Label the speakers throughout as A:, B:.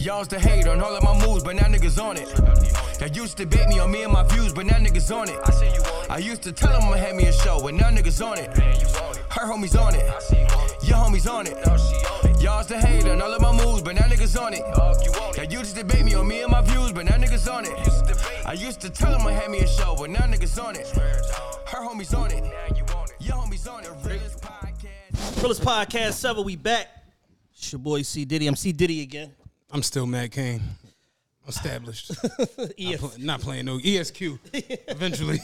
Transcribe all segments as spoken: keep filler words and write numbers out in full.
A: Y'all's the hate on all of my moves, but now niggas on it. Y'all used to bait me on me and my views, but now niggas on it. I used to tell them I'ma have me a show, but now niggas on it. Her homies on it, your homies on it. Y'all's the hate on all of my moves, but now niggas on it. Y'all used to debate me on me and my views, but now niggas on it. I used to tell them I had me a show, but now niggas on it. Her homies on it, your homies on it. Realest podcast.
B: Realest Podcast seven, we back. It's your boy C Diddy. I'm C Diddy again.
C: I'm still Matt Kane. Established.
B: E F-
C: not, play, not playing no E S Q. Eventually.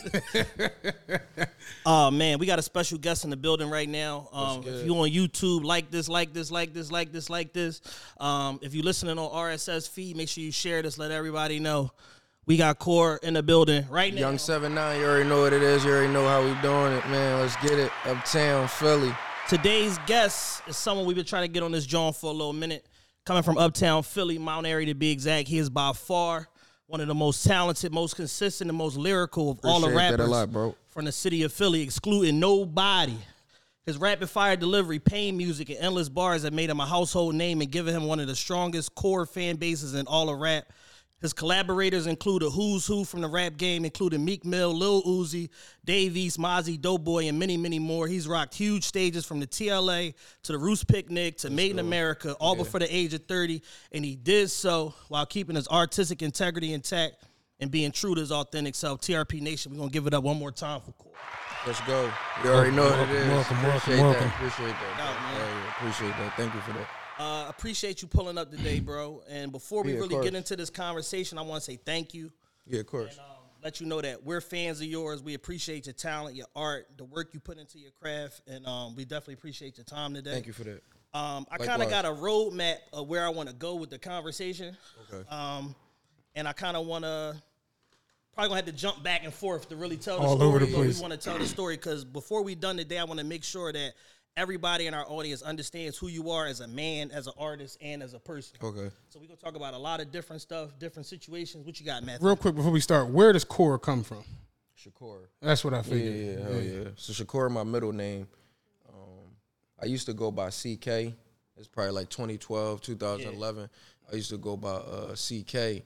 B: Oh man, we got a special guest in the building right now. Um, if you on YouTube, like this, like this, like this, like this, like this. Um, if you listening on R S S feed, make sure you share this. Let everybody know we got Core in the building right now.
D: Young seven nine, you already know what it is. You already know how we doing it, man. Let's get it. Uptown Philly.
B: Today's guest is someone we've been trying to get on this joint for a little minute. Coming from Uptown Philly, Mount Airy to be exact, he is by far one of the most talented, most consistent, and most lyrical of
D: Appreciate
B: all the rappers
D: that a lot, bro.
B: from the city of Philly, excluding nobody. His rapid-fire delivery, pain music, and endless bars have made him a household name and given him one of the strongest core fan bases in all of rap. His collaborators include a who's who from the rap game, including Meek Mill, Lil Uzi, Dave East, Mozzie, Doughboy, and many, many more. He's rocked huge stages from the T L A to the Roost Picnic to Made in America, all yeah. before the age of thirty. And he did so while keeping his artistic integrity intact and being true to his authentic self. T R P Nation, we're going to give it up one more time for Core.
D: Let's go. You already know what it is.
C: Welcome, welcome,
D: Appreciate
C: welcome.
D: that. Appreciate that.
B: No, man.
D: Yeah, appreciate that. Thank you for that.
B: Uh, appreciate you pulling up today, bro. And before we
D: Yeah, of
B: really
D: course.
B: get into this conversation, I want to say thank you.
D: Yeah, of course.
B: And, um, let you know that we're fans of yours. We appreciate your talent, your art, the work you put into your craft, and um, we definitely appreciate your time today.
D: Thank you for that.
B: Um, I
D: Likewise.
B: kind of got a roadmap of where I want to go with the conversation.
D: Okay.
B: Um, and I kind of want to probably gonna have to jump back and forth to really tell the
C: All
B: story.
C: over the
B: but
C: place.
B: we want to tell the story because before we done today, I want to make sure that everybody in our audience understands who you are as a man, as an artist, and as a person.
D: Okay.
B: So we're gonna talk about a lot of different stuff, different situations. What you got, Matthew?
C: Real quick before we start, where does Core come from?
D: Shakur.
C: That's what I
D: Yeah,
C: figured.
D: yeah, hell yeah. So Shakur, my middle name. Um, I used to go by C K. It's probably like twenty twelve, twenty eleven. Yeah. I used to go by uh, C K.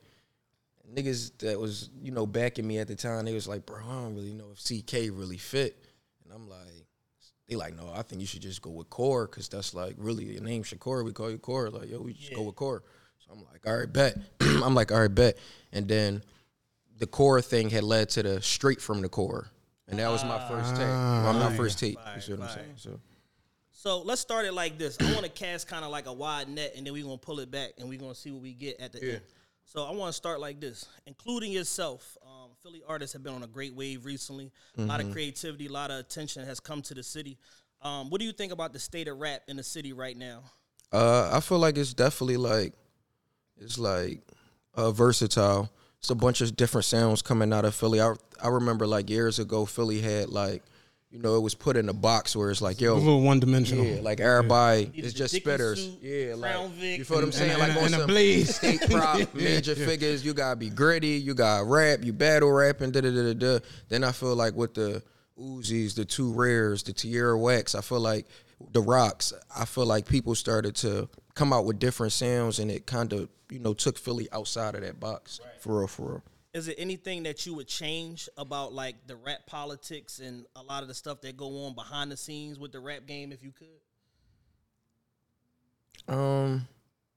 D: Niggas that was, you know, backing me at the time, they was like, bro, I don't really know if C K really fit. And I'm like, they like, no, I think you should just go with Core because that's like really your name, Shakur. We call you Core. Like, yo, we just
B: Yeah.
D: go with Core. So I'm like, all right, bet. I'm like, all right, bet. And then the Core thing had led to the Straight from the Core. And that was my first tape. Well, my
C: yeah.
D: first tape.
B: Fire,
D: You see what I'm
B: fire.
D: saying? So
B: So let's start it like this. I want to cast kind of like a wide net, and then we're going to pull it back, and we're going to see what we get at the
D: Yeah.
B: end. So I want to start like this. Including yourself, um, Philly artists have been on a great wave recently. A lot of creativity, a lot of attention has come to the city. Um, what do you think about the state of rap in the city right now?
D: uh, I feel like it's definitely like, it's like uh, versatile. It's a bunch of different sounds coming out of Philly. I, I remember like years ago, Philly had like, you know, it was put in a box where it's like,
C: A
D: yo,
C: little one-dimensional.
D: yeah, like everybody
B: Either
D: is
B: the
D: just
B: Dickie
D: spitters.
B: suit,
D: Yeah,
B: Crown
D: like,
B: Vic,
D: you feel what I'm
C: and-
D: saying?
C: and-
D: like
C: and-
D: on
C: and a
D: some
C: blaze.
D: state prop,
C: Yeah,
D: major
C: yeah.
D: figures, you gotta be gritty, you got rap, you battle rapping, da da da da da. Then I feel like with the Uzis, the Two Rares, the Tierra Wax, I feel like the Rocks, I feel like people started to come out with different sounds, and it kind of, you know, took Philly outside of that box.
B: Right.
D: For real, for real.
B: Is it anything that you would change about like the rap politics and a lot of the stuff that go on behind the scenes with the rap game if you could?
D: Um.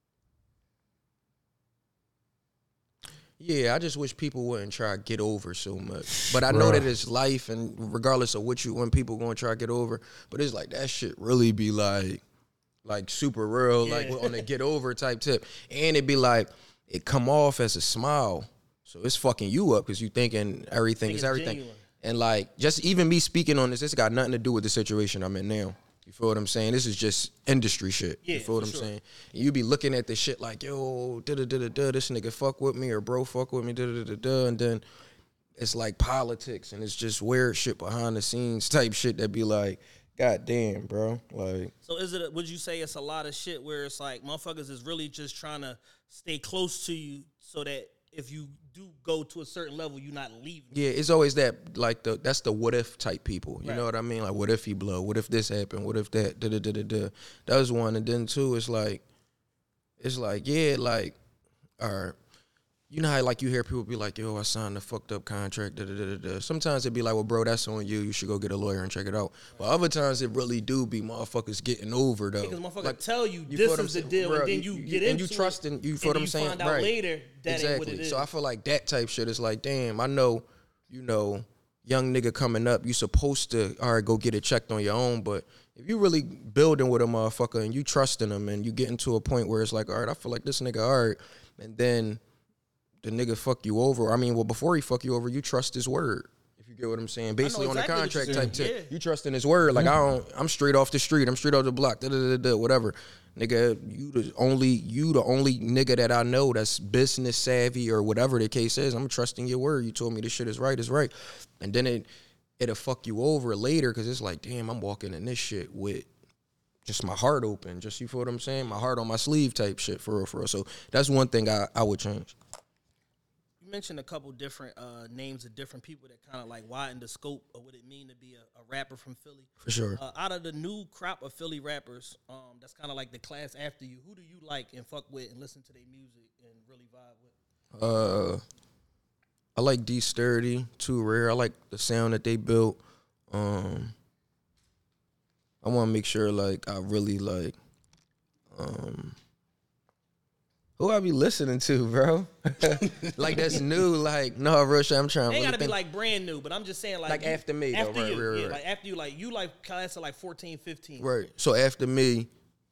D: Yeah, I just wish people wouldn't try to get over so much. But I know
C: Bruh.
D: that it's life, and regardless of what you, when people gonna try to get over, but it's like that shit really be like, like super real,
B: Yeah.
D: like on the get over type tip, and it be like it come off as a smile, so it's fucking you up because you thinking everything
B: Think
D: is
B: it's
D: everything,
B: genuine.
D: and like just even me speaking on this, this got nothing to do with the situation I'm in now. You feel what I'm saying? This is just industry shit.
B: Yeah,
D: you feel what
B: for
D: I'm
B: sure.
D: saying? And you be looking at this shit like, yo, da da da da da, this nigga fuck with me or bro fuck with me, da da da da, and then it's like politics and it's just weird shit behind the scenes type shit that be like, God damn, bro. Like,
B: So is it? Would you say it's a lot of shit where it's like motherfuckers is really just trying to stay close to you so that if you do go to a certain level, you're not leaving?
D: yeah, it's always that, like, the that's the what if type people. You
B: Right.
D: know what I mean? Like, what if he blow? What if this happened? What if that? Da da da da da. That was one. And then two, it's like, it's like, yeah, like, all right. You know how like you hear people be like, yo, I signed a fucked up contract. Da, da, da, da, da. Sometimes it'd be like, well, bro, that's on you. You should go get a lawyer and check it out. But other times it really do be motherfuckers getting over though.
B: Because motherfuckers
D: like,
B: tell you,
D: you
B: this
D: feel
B: is the
D: what I'm
B: deal,
D: saying?
B: and
D: Bro,
B: then you,
D: you
B: get
D: and
B: into
D: you trust
B: it,
D: and you feel what I'm saying?
B: find out
D: Right.
B: later that
D: exactly.
B: ain't what it is.
D: So I feel like that type shit is like, damn, I know, you know, young nigga coming up, you supposed to, all right, go get it checked on your own. But if you really building with a motherfucker and you trusting him and you getting to a point where it's like, all right, I feel like this nigga, all right, and then the nigga fuck you over. I mean, well, before he fuck you over, you trust his word. If you get what I'm saying, basically
B: exactly
D: on the contract type tip,
B: yeah.
D: you trust in his word. Like I don't, I'm straight off the street. I'm straight off the block. Da, da, da, da, whatever, nigga. You the only, you the only nigga that I know that's business savvy or whatever the case is. I'm trusting your word. You told me this shit is right, is right, and then it, it'll fuck you over later because it's like, damn, I'm walking in this shit with just my heart open. Just you feel what I'm saying? My heart on my sleeve type shit for real, for real. So that's one thing I, I would change.
B: Mentioned a couple different uh, names of different people that kind of like widen the scope of what it mean to be a, a rapper from Philly. For
D: sure.
B: Uh, out of the new crop of Philly rappers, um, that's kind of like the class after you. Who do you like and fuck with and listen to their music and really vibe with?
D: Uh, I like D Sturdy, Too Rare. I like the sound that they built. Um, I want to make sure like I really like. Um, Who I be listening to, bro? Like that's new. Like no, real shit. I'm trying.
B: They
D: really
B: gotta
D: think.
B: be like brand new, but I'm just saying like
D: Like
B: you,
D: after me, though,
B: after
D: right,
B: you,
D: right,
B: yeah,
D: right.
B: like after you, like you like class of like fourteen, fifteen.
D: Right. So after me,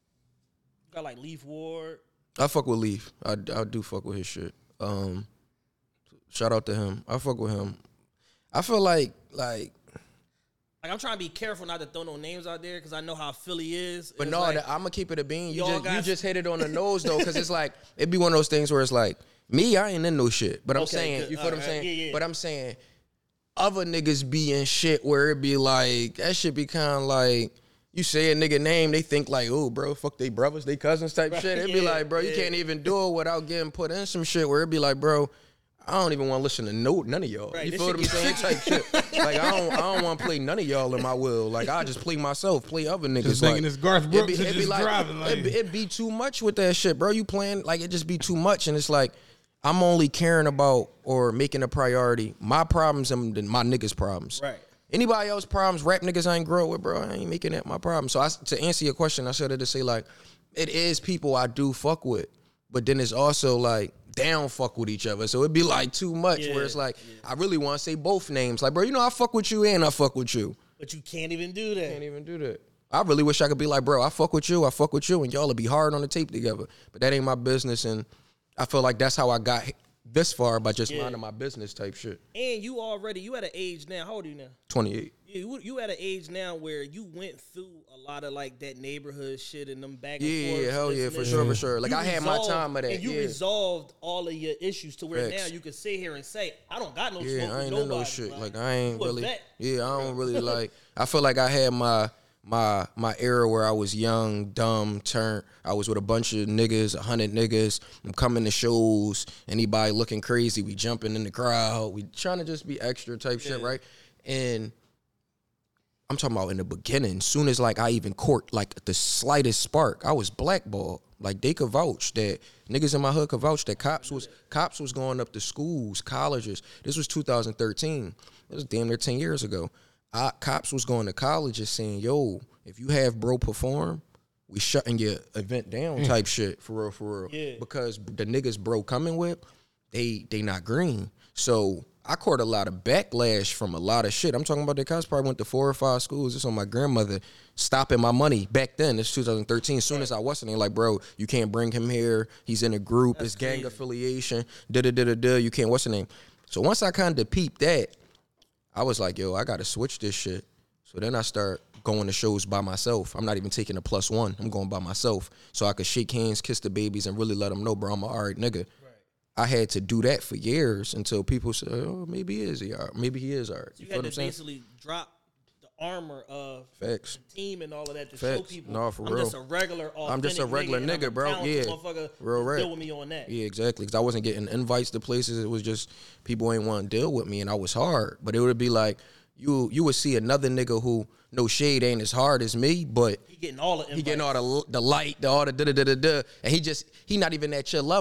B: Got like Leaf Ward.
D: I fuck with Leaf. I, I do fuck with his shit. Um, shout out to him. I fuck with him. I feel like like.
B: Like I'm trying to be careful not to throw no names out there because I know how Philly is.
D: But
B: It's
D: no,
B: like,
D: I'm gonna keep it a bean. You
B: y'all
D: just
B: got-
D: you just hit it on the nose though, because it's like it be one of those things where it's like me, I ain't in no shit. But I'm
B: Okay,
D: saying,
B: good.
D: you feel what I'm
B: Alright,
D: saying?
B: yeah, yeah.
D: But I'm saying other niggas be in shit where it be like that shit be kind of like you say a nigga name, they think like, oh, bro, fuck they brothers, they cousins type
B: Right,
D: shit. It be
B: yeah,
D: like, bro, you
B: yeah.
D: can't even do it without getting put in some shit where it be like, bro, I don't even want to listen to no none of y'all.
B: Right,
D: You
B: this
D: feel what I'm
B: shit
D: saying?
B: get
D: Type shit. Like I don't, I don't want to play none of y'all in my will. Like I just play myself, play other niggas.
C: Just
D: like,
C: thinking it's Garth
D: it
C: Brooks
D: be,
C: and
D: it be
C: just
D: like,
C: driving, like-
D: it, be, it be too much with that shit, bro. You playing like it just be too much, and it's like I'm only caring about or making a priority my problems and then my niggas' problems.
B: Right.
D: Anybody else problems, rap niggas I ain't grow up with, bro. I ain't making that my problem. So I, to answer your question, I said it to say like, it is people I do fuck with, but then it's also like they don't fuck with each other. So it'd be like too much
B: Yeah,
D: where it's like I really want to say both names. Like, bro, you know I fuck with you and I fuck with you.
B: But you can't even do that.
D: Can't even do that. I really wish I could be like, bro, I fuck with you, I fuck with you, and y'all would be hard on the tape together. But that ain't my business, and I feel like that's how I got this far by just
B: Yeah.
D: minding my business type shit.
B: And you already, you at an age now, how old are you now?
D: twenty-eight.
B: You, you at an age now where you went through a lot of like that neighborhood shit and them back and
D: Yeah,
B: forth.
D: yeah, hell yeah, for sure, for sure. Like I had my time of that.
B: And you
D: yeah.
B: resolved all of your issues to where
D: Facts.
B: now you can sit here and say, I don't got no smoke
D: Yeah, I
B: with
D: ain't
B: nobody.
D: in no shit. Like I ain't
B: you a
D: really.
B: vet.
D: Yeah, I don't really like. I feel like I had my my my era where I was young, dumb, turned. I was with a bunch of niggas, a hundred niggas. I'm coming to shows. Anybody looking crazy, we jumping in the crowd. We trying to just be extra type shit, right? And I'm talking about in the beginning. Soon as like I even court like the slightest spark, I was blackballed. Like they could vouch that niggas in my hood could vouch that cops was cops was going up to schools, colleges. This was two thousand thirteen. It was damn near ten years ago. I, cops was going to colleges saying, "Yo, if you have bro perform, we shutting your event down." Type shit for real, for real.
B: Yeah.
D: Because the niggas bro coming with, they they not green. So I caught a lot of backlash from a lot of shit. I'm talking about the cops probably went to four or five schools. This on my grandmother stopping my money back then. It's two thousand thirteen. As soon as I wasn't, they like, bro, you can't bring him here. He's in a group. It's gang affiliation. Da da da da da. You can't. What's the name? So once I kind of peeped that, I was like, yo, I gotta switch this shit. So then I start going to shows by myself. I'm not even taking a plus one. I'm going by myself so I could shake hands, kiss the babies, and really let them know, bro, I'm an all right nigga. I had to do that for years until people said, oh, maybe he is, all right. Maybe he is all right.
B: You,
D: You,
B: had
D: feel what
B: to
D: I'm saying?
B: basically drop the armor of
D: Facts.
B: the team and all of that to show
D: Facts.
B: people.
D: No, for
B: I'm
D: real.
B: just a regular,
D: I'm just a
B: authentic
D: regular
B: and I'm
D: nigga,
B: a
D: bro.
B: talented
D: Yeah.
B: motherfucker.
D: Real rap.
B: Deal with me on that.
D: Yeah, exactly. Because I wasn't getting invites to places. It was just people ain't want to deal with me, and I was hard. But it would be like, you you would see another nigga who, no shade, ain't as hard as me, but
B: He getting all the
D: he getting all
B: invites.
D: the the light, the all the da da da da da, and he just he not even at your level.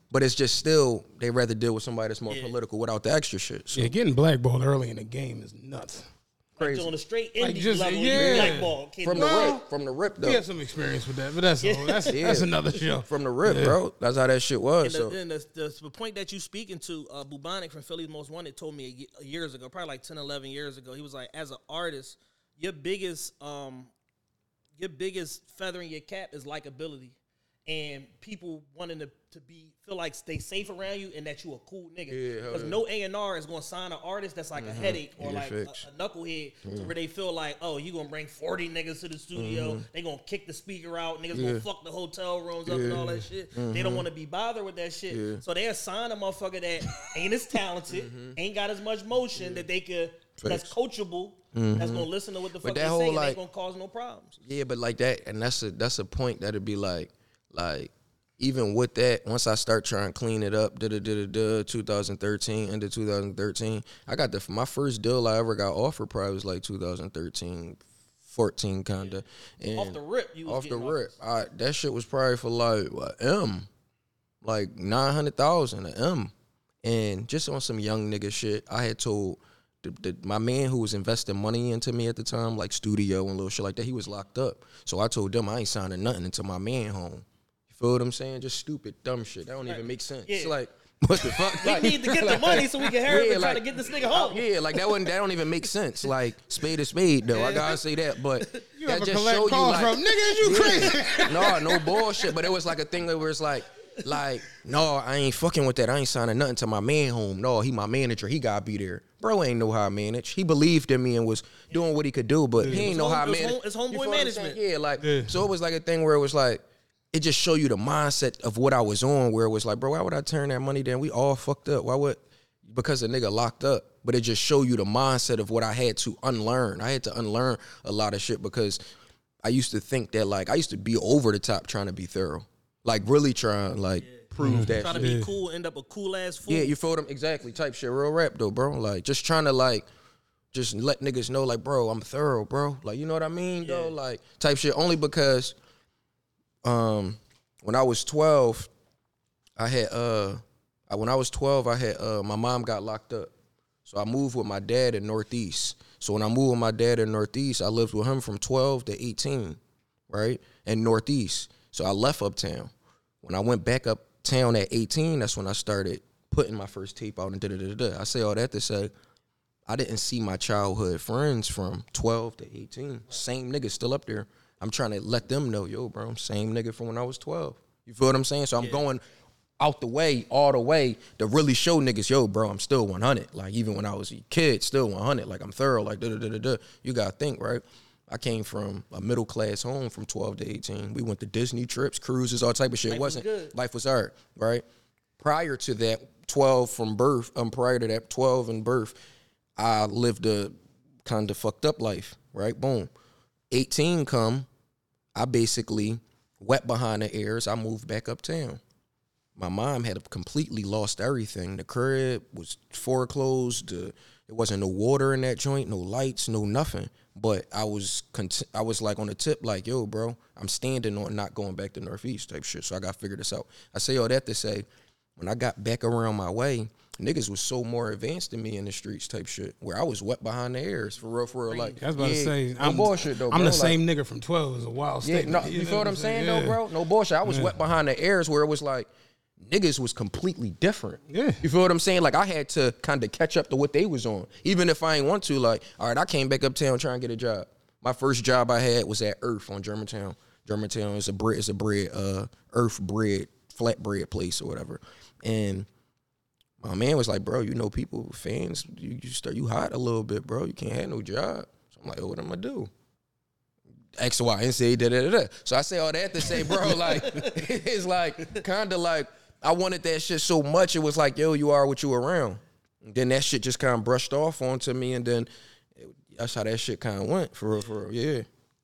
D: but it's just still they rather deal with somebody that's more
B: Yeah.
D: political without the extra shit. So
C: Yeah, getting blackballed early in the game is nuts.
B: Like
D: crazy.
B: on a straight
C: Like,
B: indie
C: just-
B: level,
C: yeah.
B: you blackball. Can't
D: from
B: do
D: the
B: it.
D: rip, from the rip though,
C: We had some experience with that, but that's all. That's
D: Yeah.
C: that's another show.
D: from the rip, bro. That's how that shit was.
B: And,
D: So
B: the, and the, the, the point that you speaking to, uh, Bubonic from Philly's Most Wanted told me a ye- years ago, probably like ten, eleven years ago. He was like, as an artist, your biggest, um, your biggest feather in your cap is likability, and people wanting to, to be feel like stay safe around you and that you a cool nigga.
D: Yeah, hell
B: Because
D: yeah.
B: no A and R is gonna sign an artist that's like a headache or
D: Yeah,
B: like a,
D: fix.
B: a knucklehead, to where they feel like, oh, you gonna bring forty niggas to the studio, they gonna kick the speaker out, niggas
D: Yeah.
B: gonna fuck the hotel rooms up and all that shit. They don't want to be bothered with that shit.
D: Yeah.
B: So they assign a motherfucker that ain't as talented, ain't got as much motion that they could that's
D: Facts.
B: coachable, that's gonna listen to what the fuck
D: that
B: they
D: whole,
B: say, and
D: like-
B: ain't gonna cause no problems.
D: yeah, but like that, and that's a that's a point that'd be like like. Even with that, once I start trying to clean it up, da da da da da, twenty thirteen, into two thousand thirteen, I got the my first deal I ever got offered probably was like two thousand thirteen, fourteen kinda. And
B: Off the rip, you was
D: off the
B: getting
D: rip,
B: offers.
D: I, that shit was probably for like what, M, like nine hundred thousand a M, and just on some young nigga shit. I had told the, the, my man who was investing money into me at the time, like studio and little shit like that, he was locked up. So I told them I ain't signing nothing until my man home. Feel what I'm saying? Just stupid, dumb shit. That don't even make sense.
B: Yeah.
D: It's like, what the fuck?
B: We
D: Like-
B: need to get the money so we can hurry up and try to get this nigga home.
D: Yeah, like that wouldn't that don't even make sense. Like spade is spade though. I gotta say that. But
C: You
D: that
C: ever
D: just
C: collect
D: show you
C: calls
D: like
C: from niggas? You crazy?
D: no, no bullshit. But it was like a thing where it's like, like, no, I ain't fucking with that. I ain't signing nothing to my man home. No, he my manager. He gotta be there. Bro ain't know how I manage. He believed in me and was doing what he could do, but he ain't know
B: home-
D: how I
B: it was
D: manage.
B: home- it's homeboy
D: You feel what I'm
B: management.
D: saying? Yeah, like
C: Yeah.
D: so it was like a thing where it was like, it just show you the mindset of what I was on, where it was like, bro, why would I turn that money down? We all fucked up. Why would? Because a nigga locked up. But it just show you the mindset of what I had to unlearn. I had to unlearn a lot of shit because I used to think that like I used to be over the top trying to be thorough, like really trying like prove that.
B: Trying
D: shit.
B: to be
C: Yeah.
B: cool, end up a cool ass fool.
D: Yeah, you feel them exactly type shit. Real rap though, bro. Like just trying to like just let niggas know like, bro, I'm thorough, bro. Like you know what I mean, though. Like type shit. Only because um when I was twelve, I had uh I, when I was twelve, I had uh my mom got locked up. So I moved with my dad in Northeast. So when I moved with my dad in Northeast, I lived with him from twelve to eighteen, right? In Northeast. So I left uptown. When I went back uptown at eighteen, that's when I started putting my first tape out and da da da da. I say all that to say I didn't see my childhood friends from twelve to eighteen. Same niggas still up there. I'm trying to let them know, yo, bro, I'm same nigga from when I was twelve. You feel what I'm saying? So I'm going out the way, all the way to really show niggas, yo, bro, I'm still one hundred. Like, even when I was a kid, still one hundred. Like, I'm thorough, like, da-da-da-da-da. You got to think, right? I came from a middle-class home from twelve to eighteen. We went to Disney trips, cruises, all type of shit.
B: Life
D: It
B: was
D: wasn't,
B: good.
D: life was hard, right? Prior to that, twelve from birth, um, prior to that, twelve and birth, I lived a kind of fucked up life, right? Boom. eighteen come, I basically wet behind the ears. I moved back uptown. My mom had completely lost everything. The crib was foreclosed. Uh, there wasn't no water in that joint, no lights, no nothing. But I was cont- I was like on the tip, like, yo, bro, I'm standing on not going back to Northeast type shit. So I got to figure this out. I say all that to say, when I got back around my way, niggas was so more advanced than me in the streets type shit, where I was wet behind the ears, for real, for real. Like,
C: I was about
D: yeah,
C: to say,
D: no
C: I'm
D: bullshit though,
C: I'm
D: bro.
C: the
D: Like,
C: same nigga from twelve. Is a wild
D: yeah,
C: statement.
D: no, you,
C: know
D: feel what I'm saying,
C: Yeah.
D: though, bro? No bullshit. I was wet behind the ears, where it was like niggas was completely different.
C: Yeah.
D: You feel what I'm saying? Like, I had to kind of catch up to what they was on, even if I ain't want to. Like, all right, I came back uptown trying to get a job. My first job I had was at Earth on Germantown. Germantown is a bread, is a bread, uh, Earth bread, flat bread place or whatever. And my man was like, bro, you know, people, fans, you, you start, you hot a little bit, bro. You can't have no job. So I'm like, oh, what am I gonna do? X, Y, and Z, da, da, da, da. So I say all that to say, bro, like, it's like, kind of like, I wanted that shit so much, it was like, yo, you are what you around. And then that shit just kind of brushed off onto me, and then it, that's how that shit kind of went, for real, for real, yeah.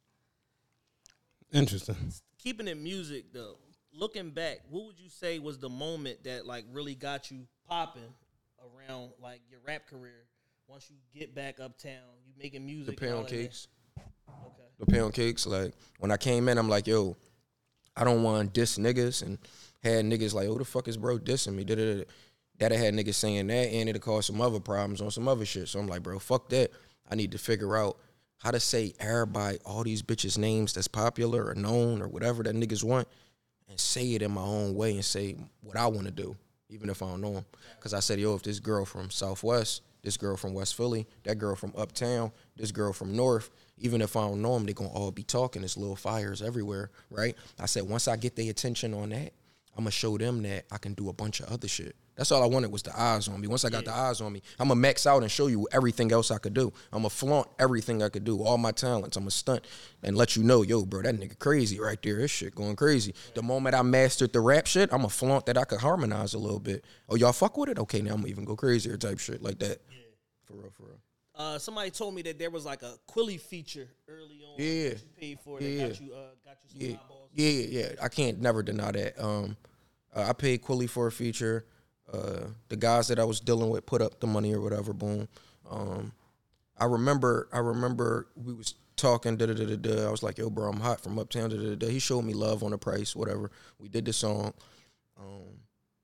C: Interesting.
B: Keeping it music though, looking back, what would you say was the moment that like really got you popping around like your rap career? Once you get back uptown, you making music.
D: The
B: and all
D: pound
B: that.
D: cakes.
B: Okay.
D: The pound cakes. Like, when I came in, I'm like, yo, I don't want to diss niggas, and had niggas like, who the fuck is bro dissing me? Da-da-da. That I had niggas saying that, and it'll cause some other problems on some other shit. So I'm like, bro, fuck that. I need to figure out how to say everybody, all these bitches' names that's popular or known or whatever that niggas want, and say it in my own way and say what I want to do, even if I don't know them. Because I said, yo, if this girl from Southwest, this girl from West Philly, that girl from Uptown, this girl from North, even if I don't know them, they going to all be talking. There's little fires everywhere, right? I said, once I get their attention on that, I'm going to show them that I can do a bunch of other shit. That's all I wanted was the eyes on me. Once I got yeah. the eyes on me, I'm going to max out and show you everything else I could do. I'm going to flaunt everything I could do, all my talents. I'm going to stunt and let you know, yo, bro, that nigga crazy right there. This shit going crazy. Yeah. The moment I mastered the rap shit, I'm going to flaunt that I could harmonize a little bit. Oh, y'all fuck with it? Okay, now I'm going to even go crazier type shit like that. Yeah. For real, for real.
B: Uh, somebody told me that there was like a Quilly feature early on
D: yeah.
B: that you paid for that
D: yeah.
B: got you, uh, got you some
D: yeah.
B: eyeballs.
D: Yeah, yeah, I can't never deny that. Um, uh, I paid Quilly for a feature. Uh, the guys that I was dealing with put up the money or whatever, boom. Um, I remember, I remember we was talking, da da da da da. I was like, yo, bro, I'm hot from Uptown, da da da da. He showed me love on the price, whatever. We did the song. Um,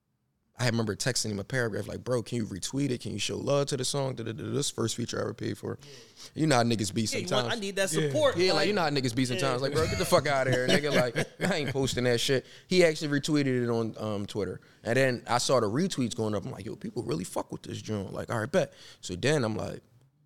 D: I remember texting him a paragraph like, bro, can you retweet it? Can you show love to the song? Da, da, da. This first feature I ever paid for. Yeah. You know how niggas be sometimes.
B: Yeah, want, I need that support.
D: Yeah, yeah like, like you know how niggas be sometimes. Yeah. Like, bro, get the fuck out of here, nigga. Like, I ain't posting that shit. He actually retweeted it on um, Twitter. And then I saw the retweets going up. I'm like, yo, people really fuck with this joint. Like, all right, bet. So then I'm like,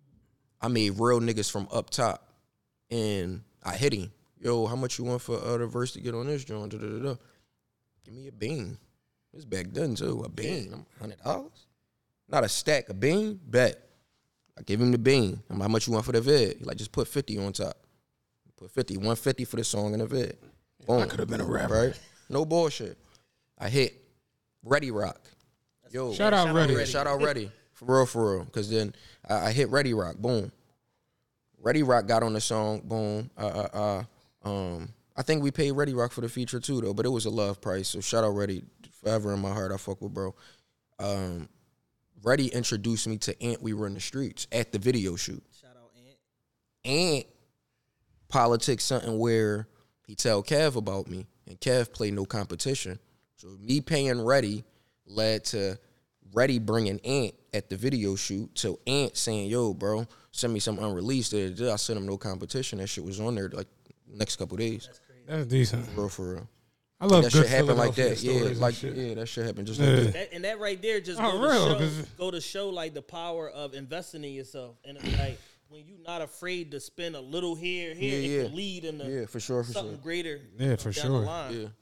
D: I made real niggas from up top. And I hit him. Yo, how much you want for uh, the verse to get on this joint? Da, da, da, da. Give me a bean. It's back then, too. A bean. one hundred dollars? Not a stack. A bean? Bet. I give him the bean. I'm like, how much you want for the vid? He like, just put fifty on top. Put fifty. one fifty for the song and the vid. Boom.
C: I could have been a rapper.
D: Right? No bullshit. I hit Ready Rock. Yo.
C: Shout out
D: shout
C: Ready.
D: Out, shout out Ready. For real, for real. Because then I, I hit Ready Rock. Boom. Ready Rock got on the song. Boom. Uh, uh, uh, um, I think we paid Ready Rock for the feature, too, though. But it was a love price. So shout out Ready. Forever in my heart, I fuck with bro. Um, Reddy introduced me to Ant. We were in the streets at the video shoot.
B: Shout out Ant.
D: Ant politics something where he tell Kev about me, and Kev play no competition. So me paying Reddy led to Reddy bringing Ant at the video shoot. So Ant saying, "Yo, bro, send me some unreleased." I sent him no competition. That shit was on there like next couple days.
B: That's crazy.
C: That's decent.
D: For real, for real.
C: I love
D: that
C: good
D: shit happen like that. Yeah, like
C: shit.
D: yeah, that shit happen just
C: Yeah.
D: like that.
B: That, and that right there just
C: Oh,
B: go,
C: real,
B: to show, go to show like the power of investing in yourself. And it's like when you're not afraid to spend a little here, here,
D: Yeah,
B: it
D: yeah.
B: can lead into
D: Yeah, for sure, for
B: something
D: sure.
B: greater.
C: Yeah, for
B: down
C: sure.
B: The line.
D: Yeah.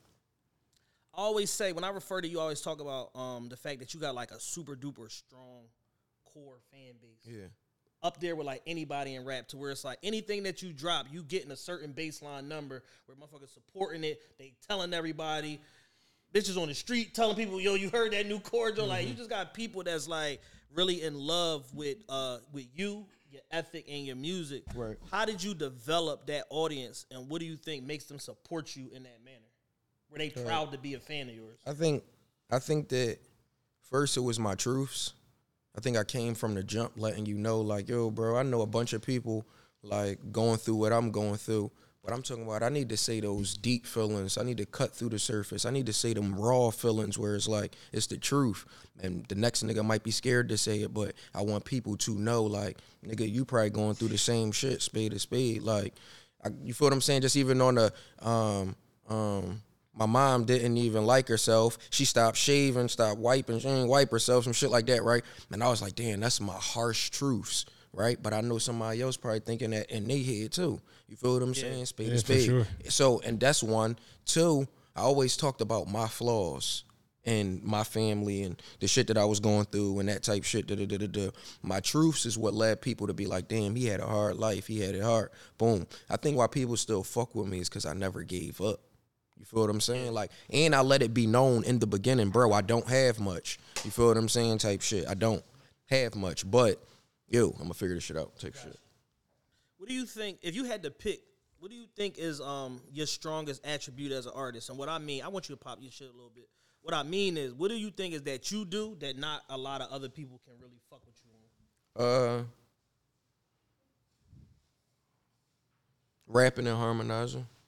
B: I always say when I refer to you, I always talk about um, the fact that you got like a super duper strong core fan base.
D: Yeah.
B: Up there with like anybody in rap, to where it's like anything that you drop, you getting a certain baseline number where motherfuckers supporting it, they telling everybody, bitches on the street telling people, yo, you heard that new cordial. Mm-hmm. Like you just got people that's like really in love with uh with you, your ethic, and your music.
D: Right.
B: How did you develop that audience, and what do you think makes them support you in that manner? Were they proud to be a fan of yours?
D: I think I think that first it was my truths. I think I came from the jump letting you know, like, yo, bro, I know a bunch of people, like, going through what I'm going through. But I'm talking about I need to say those deep feelings. I need to cut through the surface. I need to say them raw feelings where it's like, it's the truth. And the next nigga might be scared to say it, but I want people to know, like, nigga, you probably going through the same shit, spade to spade. Like, I, you feel what I'm saying? Just even on the, um, um, my mom didn't even like herself. She stopped shaving, stopped wiping. She didn't wipe herself, some shit like that, right? And I was like, damn, that's my harsh truths, right? But I know somebody else probably thinking that in their head, too. You feel what I'm yeah. saying? Spade
C: yeah,
D: to spade.
C: For sure.
D: So, and that's one. Two, I always talked about my flaws and my family and the shit that I was going through and that type shit. Da, da, da, da, da. My truths is what led people to be like, damn, he had a hard life. He had it hard. Boom. I think why people still fuck with me is because I never gave up. You feel what I'm saying? Like, and I let it be known in the beginning, bro, I don't have much. You feel what I'm saying? Type shit. I don't have much, but, yo, I'm going to figure this shit out type shit.
B: What do you think, if you had to pick, what do you think is um your strongest attribute as an artist? And what I mean, I want you to pop your shit a little bit. What I mean is, what do you think is that you do that not a lot of other people can really fuck with you on?
D: Uh, rapping and harmonizing.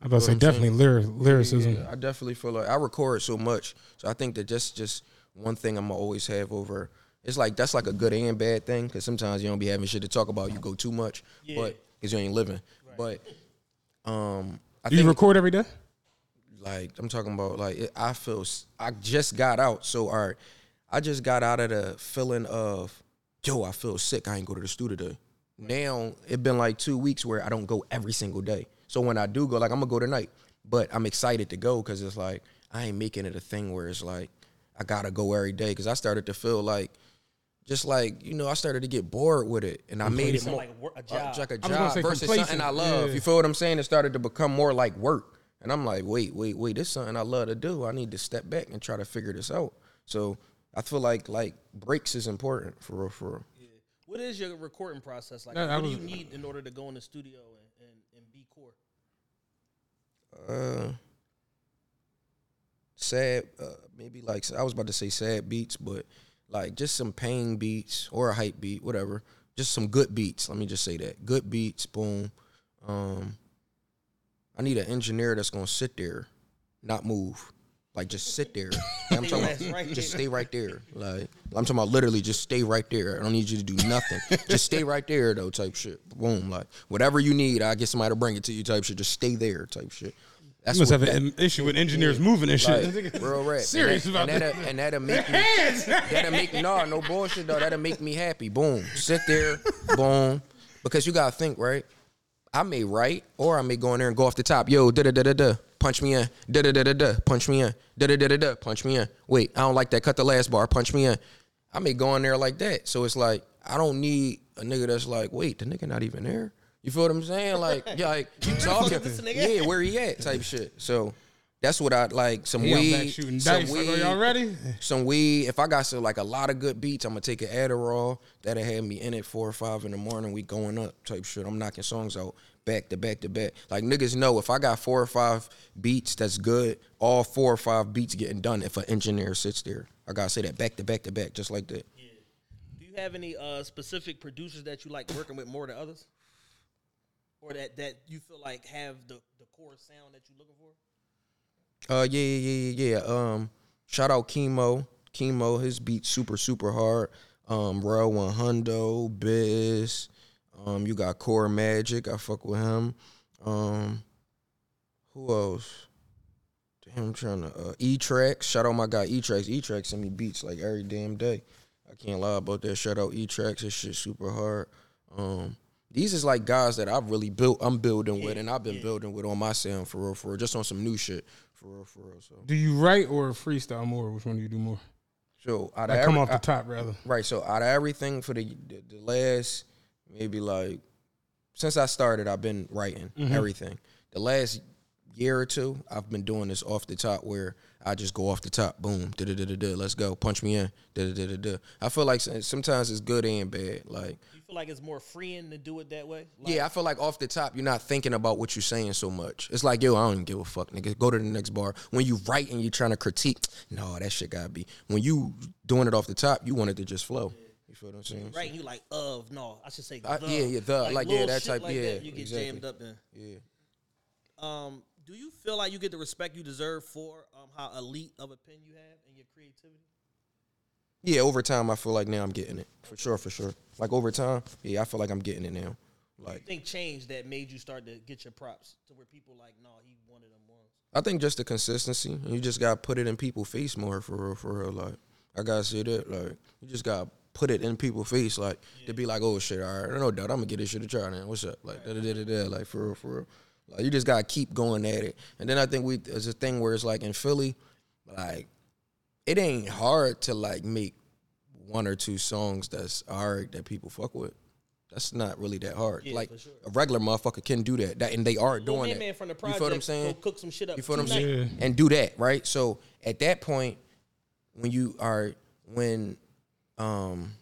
C: I about to say definitely lyric, lyricism.
D: Yeah, I definitely feel like I record so much, so I think that just just one thing I'm gonna always have over. It's like that's like a good and bad thing because sometimes you don't be having shit to talk about. You go too much,
B: Yeah.
D: but because you ain't living. Right. But um, I
C: Do
D: think
C: you record every day?
D: like I'm talking about like it, I feel s- I just got out. So all right, I just got out of the feeling of yo, I feel sick. I ain't go to the studio today. Now it been like two weeks where I don't go every single day. So when I do go, like I'm gonna go tonight, but I'm excited to go because it's like I ain't making it a thing where it's like I gotta go every day because I started to feel like just like you know I started to get bored with it and I made it more
B: like a, wor- a job.
D: uh, like a
C: I was gonna
D: job
C: say
D: versus
C: complacent.
D: something I love.
C: Yeah.
D: You feel what I'm saying? It started to become more like work, and I'm like, wait, wait, wait, this is something I love to do. I need to step back and try to figure this out. So I feel like like breaks is important for real, for real.
B: What is your recording process like?
C: No, I
B: what
C: was-
B: do you need in order to go in the studio and, and, and be core?
D: Uh, sad, uh, maybe like I was about to say sad beats, but like just some pain beats or a hype beat, whatever. Just some good beats. Let me just say that good beats. Boom. Um, I need an engineer that's gonna sit there, not move. Like just sit there. Like, I'm talking
B: That's
D: about,
B: right
D: just
B: there.
D: stay right there. Like I'm talking about literally just stay right there. I don't need you to do nothing. Just stay right there though, type shit. Boom. Like whatever you need, I get somebody to bring it to you, type shit. Just stay there, type shit. That's
C: You must
D: what
C: have an issue with engineers moving and shit.
D: like, real rap.
C: Serious
D: and
C: about
D: that,
C: that.
D: and, that, and that'll make me, that'll make me, no, no bullshit though. That'll make me happy. Boom. Sit there. Boom. Because you gotta think, right? I may write or I may go in there and go off the top. Yo, da da da da da. Punch me in. Da da da da da. Punch me in. Da da da da da. Punch me in. Wait, I don't like that. Cut the last bar. Punch me in. I may go in there like that. So it's like I don't need a nigga that's like, wait, the nigga not even there. You feel what I'm saying? Like, yeah, like you talking,
B: this nigga?
D: yeah, where he at? Type shit. So that's what I like. Some
C: Yeah, I'm back
D: weed,
C: shooting
D: some
C: dice. Like,
D: weed,
C: are y'all ready?
D: some weed. If I got some like a lot of good beats, I'm gonna take an Adderall. That'll have me in at four or five in the morning. We going up type shit. I'm knocking songs out back to back to back. Like niggas know if I got four or five beats that's good, all four or five beats getting done if an engineer sits there. I gotta say that back to back to back, just like that.
B: Yeah. Do you have any uh, specific producers that you like working with more than others? Or that, that you feel like have the, the core sound that you're looking for?
D: Uh, yeah, yeah, yeah, yeah. yeah. Um, shout out Chemo. Chemo, his beats super, super hard. Um, Rel one Hundo, Biz. Um, you got Core Magic. I fuck with him. Um, who else? Damn, I'm trying to. Uh, E-Trax. Shout out my guy E-Trax. E-Trax send me beats like every damn day. I can't lie about that. Shout out E-Trax. This shit super hard. Um, these is like guys that I've really built. I'm building with, and I've been building with on my sound for real, for real. Just on some new shit for real, for real. So,
C: Do you write or freestyle more? Which one do you do more?
D: so out of
C: Like
D: every,
C: come off the
D: I-
C: top, rather.
D: Right. So out of everything for the the, the last maybe like since I started, I've been writing everything. The last year or two, I've been doing this off the top where I just go off the top, boom, da da da da da. Let's go, punch me in, da da da da da. I feel like s- sometimes it's good and bad. Like
B: You feel like it's more freeing to do it that way? Like,
D: yeah, I feel like off the top, you're not thinking about what you're saying so much. It's like, yo, I don't even give a fuck, nigga. Go to the next bar. When you write and you're trying to critique, no, that shit gotta be. When you doing it off the top, you want it to just flow. You feel what I'm saying?
B: Right, you like of no, I should say
D: I-
B: the.
D: yeah, yeah, the, like, yeah,
B: little
D: that
B: shit
D: type-
B: like
D: yeah,
B: that, you get
D: exactly.
B: jammed up in.
D: Yeah.
B: Um, do you feel like you get the respect you deserve for um how elite of a pen you have and your creativity?
D: Yeah, over time, I feel like now I'm getting it. For sure, for sure. Like, over time, yeah, I feel like I'm getting it now. Like,
B: Think changed that made you start to get your props to where people like, no, he wanted them ones.
D: I think just the consistency. You just got to put it in people's face more, for real, for real. Like, I got to say that. Like, you just got to put it in people's face, like, yeah. to be like, oh, shit, all right, no doubt, I'm going to get this shit a try now. What's up? Like, da da da da da. Like, for real, for real. Like, you just got to keep going at it. And then I think we, there's a thing where it's like in Philly, like, it ain't hard to, like, make one or two songs that's hard that people fuck with. That's not really that hard.
B: Yeah,
D: like,
B: for sure.
D: a regular motherfucker can do that. That and they are
B: Lil
D: doing
B: Man
D: it.
B: Man from the
D: You feel what I'm
B: projects
D: saying?
B: go cook some shit up
D: You feel what I'm
B: tonight.
D: saying? And do that, right? So at that point, when you are, when, um,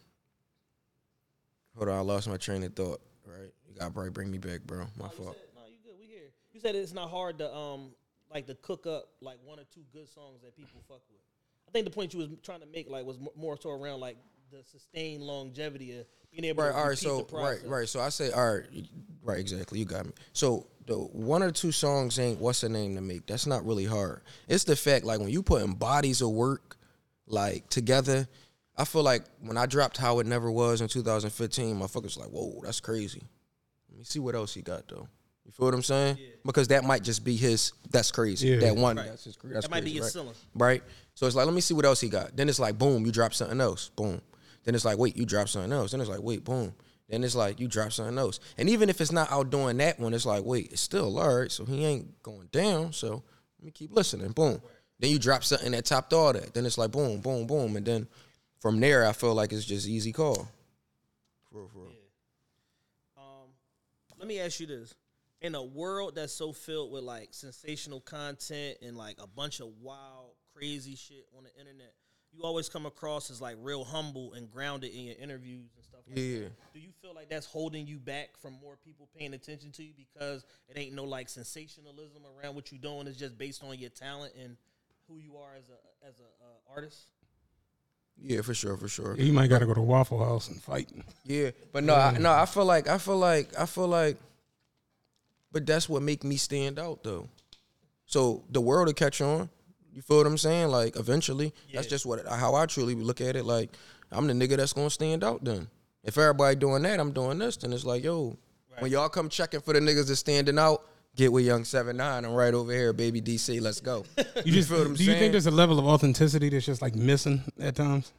D: hold on, I lost my train of thought, right? You gotta probably bring me back, bro. My
B: No, you
D: fault.
B: said- no, you good. We here. You said it's not hard to um like to cook up like one or two good songs that people fuck with. I think the point you was trying to make like was mo- more so around like the sustained longevity of being able
D: Right,
B: to
D: all right,
B: repeat
D: so
B: the process.
D: right, right. So I say, all right, right, exactly. You got me. So the one or two songs ain't what's the name to make. That's not really hard. It's the fact, like when you putting bodies of work like together. I feel like when I dropped How It Never Was in two thousand fifteen, motherfuckers like, whoa, that's crazy. Let me see what else he got though. You feel what I'm saying? Yeah. Because that might just be his. That's crazy.
C: Yeah.
D: That one.
B: Right.
D: That's his. That's
B: that might
D: crazy,
B: be your
D: right?
B: ceiling.
D: Right. So it's like, let me see what else he got. Then it's like, boom, you drop something else. Boom. Then it's like, wait, you drop something else. Then it's like, wait, boom. Then it's like, you drop something else. And even if it's not out doing that one, it's like, wait, it's still all right. So he ain't going down. So let me keep listening. Boom. Then you drop something that topped all that. Then it's like, boom, boom, boom. And then from there, I feel like it's just easy call. For real, for real.
B: Yeah. Um, let me ask you this. In a world that's so filled with like sensational content and like a bunch of wild, crazy shit on the internet, you always come across as like real humble and grounded in your interviews and stuff like
D: Yeah.
B: that. Do you feel like that's holding you back from more people paying attention to you because it ain't no like sensationalism around what you're doing? It's just based on your talent and who you are as a as a uh, artist?
D: Yeah, for sure, for sure.
C: You might got to go to Waffle House and fight.
D: Yeah, but no, I, no, I feel like, I feel like, I feel like, but that's what make me stand out though. So the world will catch on. You feel what I'm saying? Like eventually, yeah. That's just what how I truly look at it. Like I'm the nigga that's gonna stand out. Then if everybody doing that, I'm doing this. Then it's like, yo, right. When y'all come checking for the niggas that's standing out, get with Young seven nine. I'm right over here, baby D C. Let's go.
C: You just feel what I'm do saying? You think there's a level of authenticity that's just like missing at times?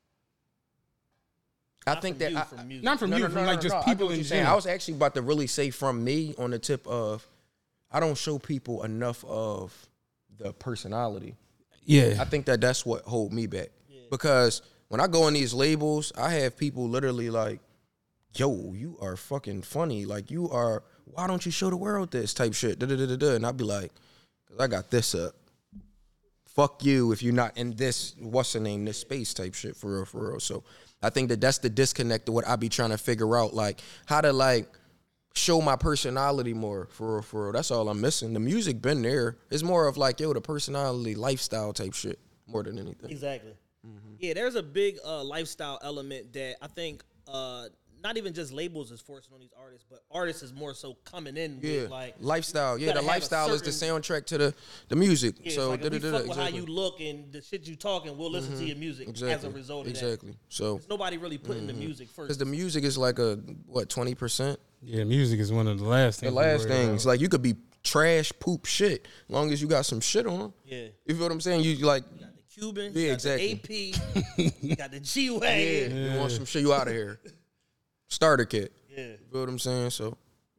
D: I
B: not
D: think that
B: you,
D: I,
B: from music.
C: Not from
D: no,
C: you,
D: no,
C: from
D: no,
C: like
D: no,
C: just
D: no,
C: people in
D: saying.
C: general.
D: I was actually about to really say from me on the tip of I don't show people enough of the personality.
C: Yeah,
D: I think that that's what hold me back yeah. Because when I go on these labels, I have people literally like, "Yo, you are fucking funny. Like you are. Why don't you show the world this type shit?" Da da da da da. And I'd be like, "Cause I got this up. Fuck you if you're not in this. What's the name? This space type shit for real, for real." So I think that that's the disconnect of what I be trying to figure out, like how to like show my personality more for real, for real. That's all I'm missing. The music been there. It's more of like, yo, the personality, lifestyle type shit more than anything.
B: Exactly. Mm-hmm. Yeah, there's a big uh, lifestyle element that I think uh, not even just labels is forcing on these artists, but artists is more so coming in
D: yeah.
B: with like
D: lifestyle. Yeah, the lifestyle
B: certain,
D: is the soundtrack to the, the music.
B: Yeah,
D: so
B: like if we fuck with
D: exactly.
B: how you look and the shit you talking, we'll listen mm-hmm. to your music
D: exactly.
B: as a result of
D: exactly.
B: that.
D: Exactly. So
B: there's nobody really putting mm-hmm. the music first.
D: Because the music is like a what twenty percent.
C: Yeah, music is one of the last things.
D: The last things, like you could be trash, poop, shit, as long as you got some shit on.
B: Yeah,
D: you feel what I'm saying? You like
B: you got the Cuban,
D: yeah,
B: you got
D: exactly.
B: the A P, you got the G wagon.
D: Yeah, yeah, you want some shit? You out of here. Starter kit.
B: Yeah,
D: you feel what I'm saying? So.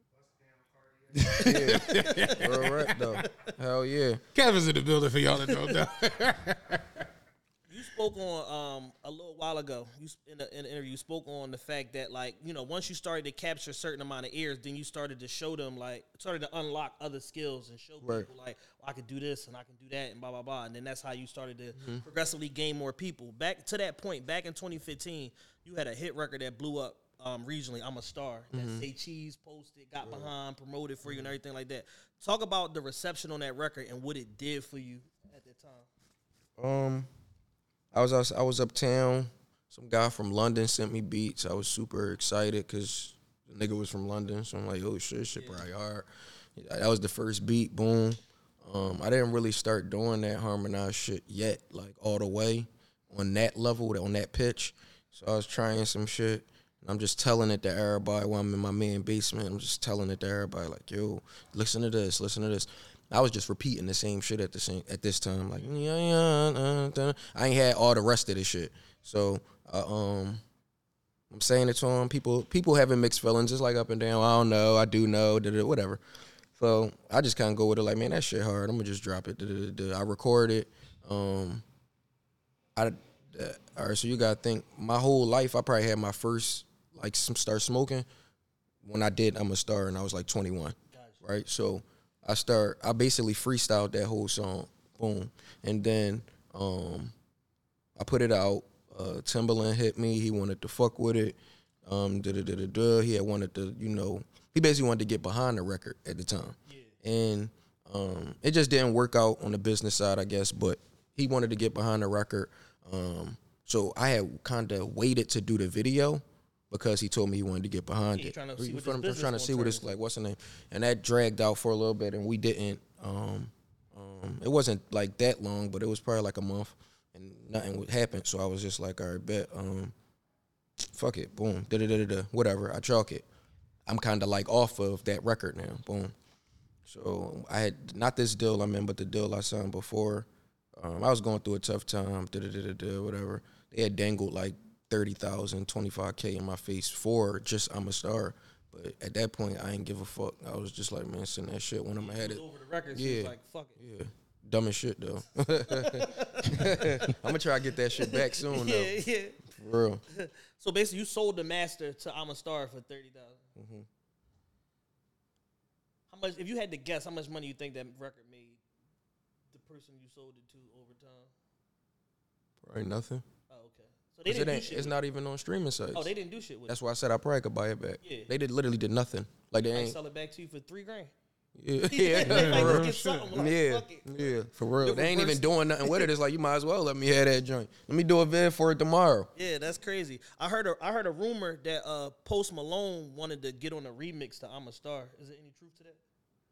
D: yeah, real rap though. Hell yeah.
C: Kevin's in the building for y'all to know though.
B: You spoke on um a little while ago. You in the, in the interview you spoke on the fact that like you know once you started to capture a certain amount of ears, then you started to show them like started to unlock other skills and show people
D: right.
B: like well, I can do this and I can do that and blah blah blah. And then that's how you started to
D: mm-hmm.
B: progressively gain more people. Back to that point, back in twenty fifteen, you had a hit record that blew up. Um, regionally, I'm a Star. That mm-hmm. Say Cheese posted, got right. behind, promoted for you, and everything like that. Talk about the reception on that record and what it did for you at that time.
D: Um, I was I was uptown. Some guy from London sent me beats. I was super excited because the nigga was from London. So I'm like, oh shit, shit yeah. probably hard. That was the first beat. Boom. Um, I didn't really start doing that harmonized shit yet, like all the way on that level, on that pitch. So I was trying some shit. I'm just telling it to everybody while I'm in my main basement. I'm just telling it to everybody, like, yo, listen to this, listen to this. I was just repeating the same shit at the same at this time, like, yeah, yeah, uh, I ain't had all the rest of the shit. So, uh, um, I'm saying it to them. People, people having mixed feelings, just like up and down. I don't know, I do know, whatever. So I just kind of go with it, like, man, that shit hard. I'm gonna just drop it. I record it. Um, I, uh, all right. So you gotta think, my whole life, I probably had my first. Like some start smoking when I did I'm a Star and I was like twenty-one, gotcha. Right? So I start I basically freestyled that whole song, boom, and then um, I put it out. Uh, Timbaland hit me. He wanted to fuck with it. Um, da da da da da. He had wanted to, you know, he basically wanted to get behind the record at the time, yeah. and um, it just didn't work out on the business side, I guess. But he wanted to get behind the record. Um, So I had kind of waited to do the video because he told me he wanted to get behind
B: Yeah,
D: it.
B: trying to see what
D: From-
B: this business
D: trying to
B: gonna
D: see what
B: turn
D: it's
B: into.
D: like. What's the name? And that dragged out for a little bit, and we didn't. Um, um, it wasn't like that long, but it was probably like a month, and nothing would happen. So I was just like, all right, bet. Um, fuck it, boom, da da da da, whatever. I chalk it. I'm kind of like off of that record now, boom. So I had not this deal I'm in, but the deal I signed before. Um, I was going through a tough time, da da da da da, whatever. They had dangled like thirty thousand, twenty-five K in my face for just I'm a Star. But at that point, I ain't give a fuck. I was just like, man, send that shit when I'm ahead it.
B: Over the records,
D: Yeah.
B: yeah. Like fuck it.
D: Yeah, dumb as shit though. I'm gonna try to get that shit back soon though.
B: Yeah, yeah.
D: For real.
B: So basically, you sold the master to I'm a Star for thirty thousand.
D: Mm-hmm.
B: How much? If you had to guess, how much money you think that record made the person you sold it to over time?
D: Probably nothing.
B: Oh, okay. So they
D: 'Cause
B: didn't
D: it
B: do
D: ain't,
B: shit.
D: it's
B: with
D: not even on streaming sites.
B: it. Oh, they didn't do shit with
D: That's
B: it.
D: why I said I probably could buy it back.
B: Yeah.
D: They did literally did nothing. Like they
B: Might
D: ain't.
B: sell it back to you for three grand.
D: Yeah,
B: Yeah,
D: yeah,
B: like,
D: for
B: let's
D: real.
B: get something. Like,
D: yeah,
B: fuck it.
D: yeah, for real.
B: The
D: They ain't
B: reverse-
D: even doing nothing with it. It's like you might as well let me have that joint. Let me do a vid for it tomorrow.
B: Yeah, that's crazy. I heard a I heard a rumor that uh, Post Malone wanted to get on a remix to I'm a Star. Is there any truth to that?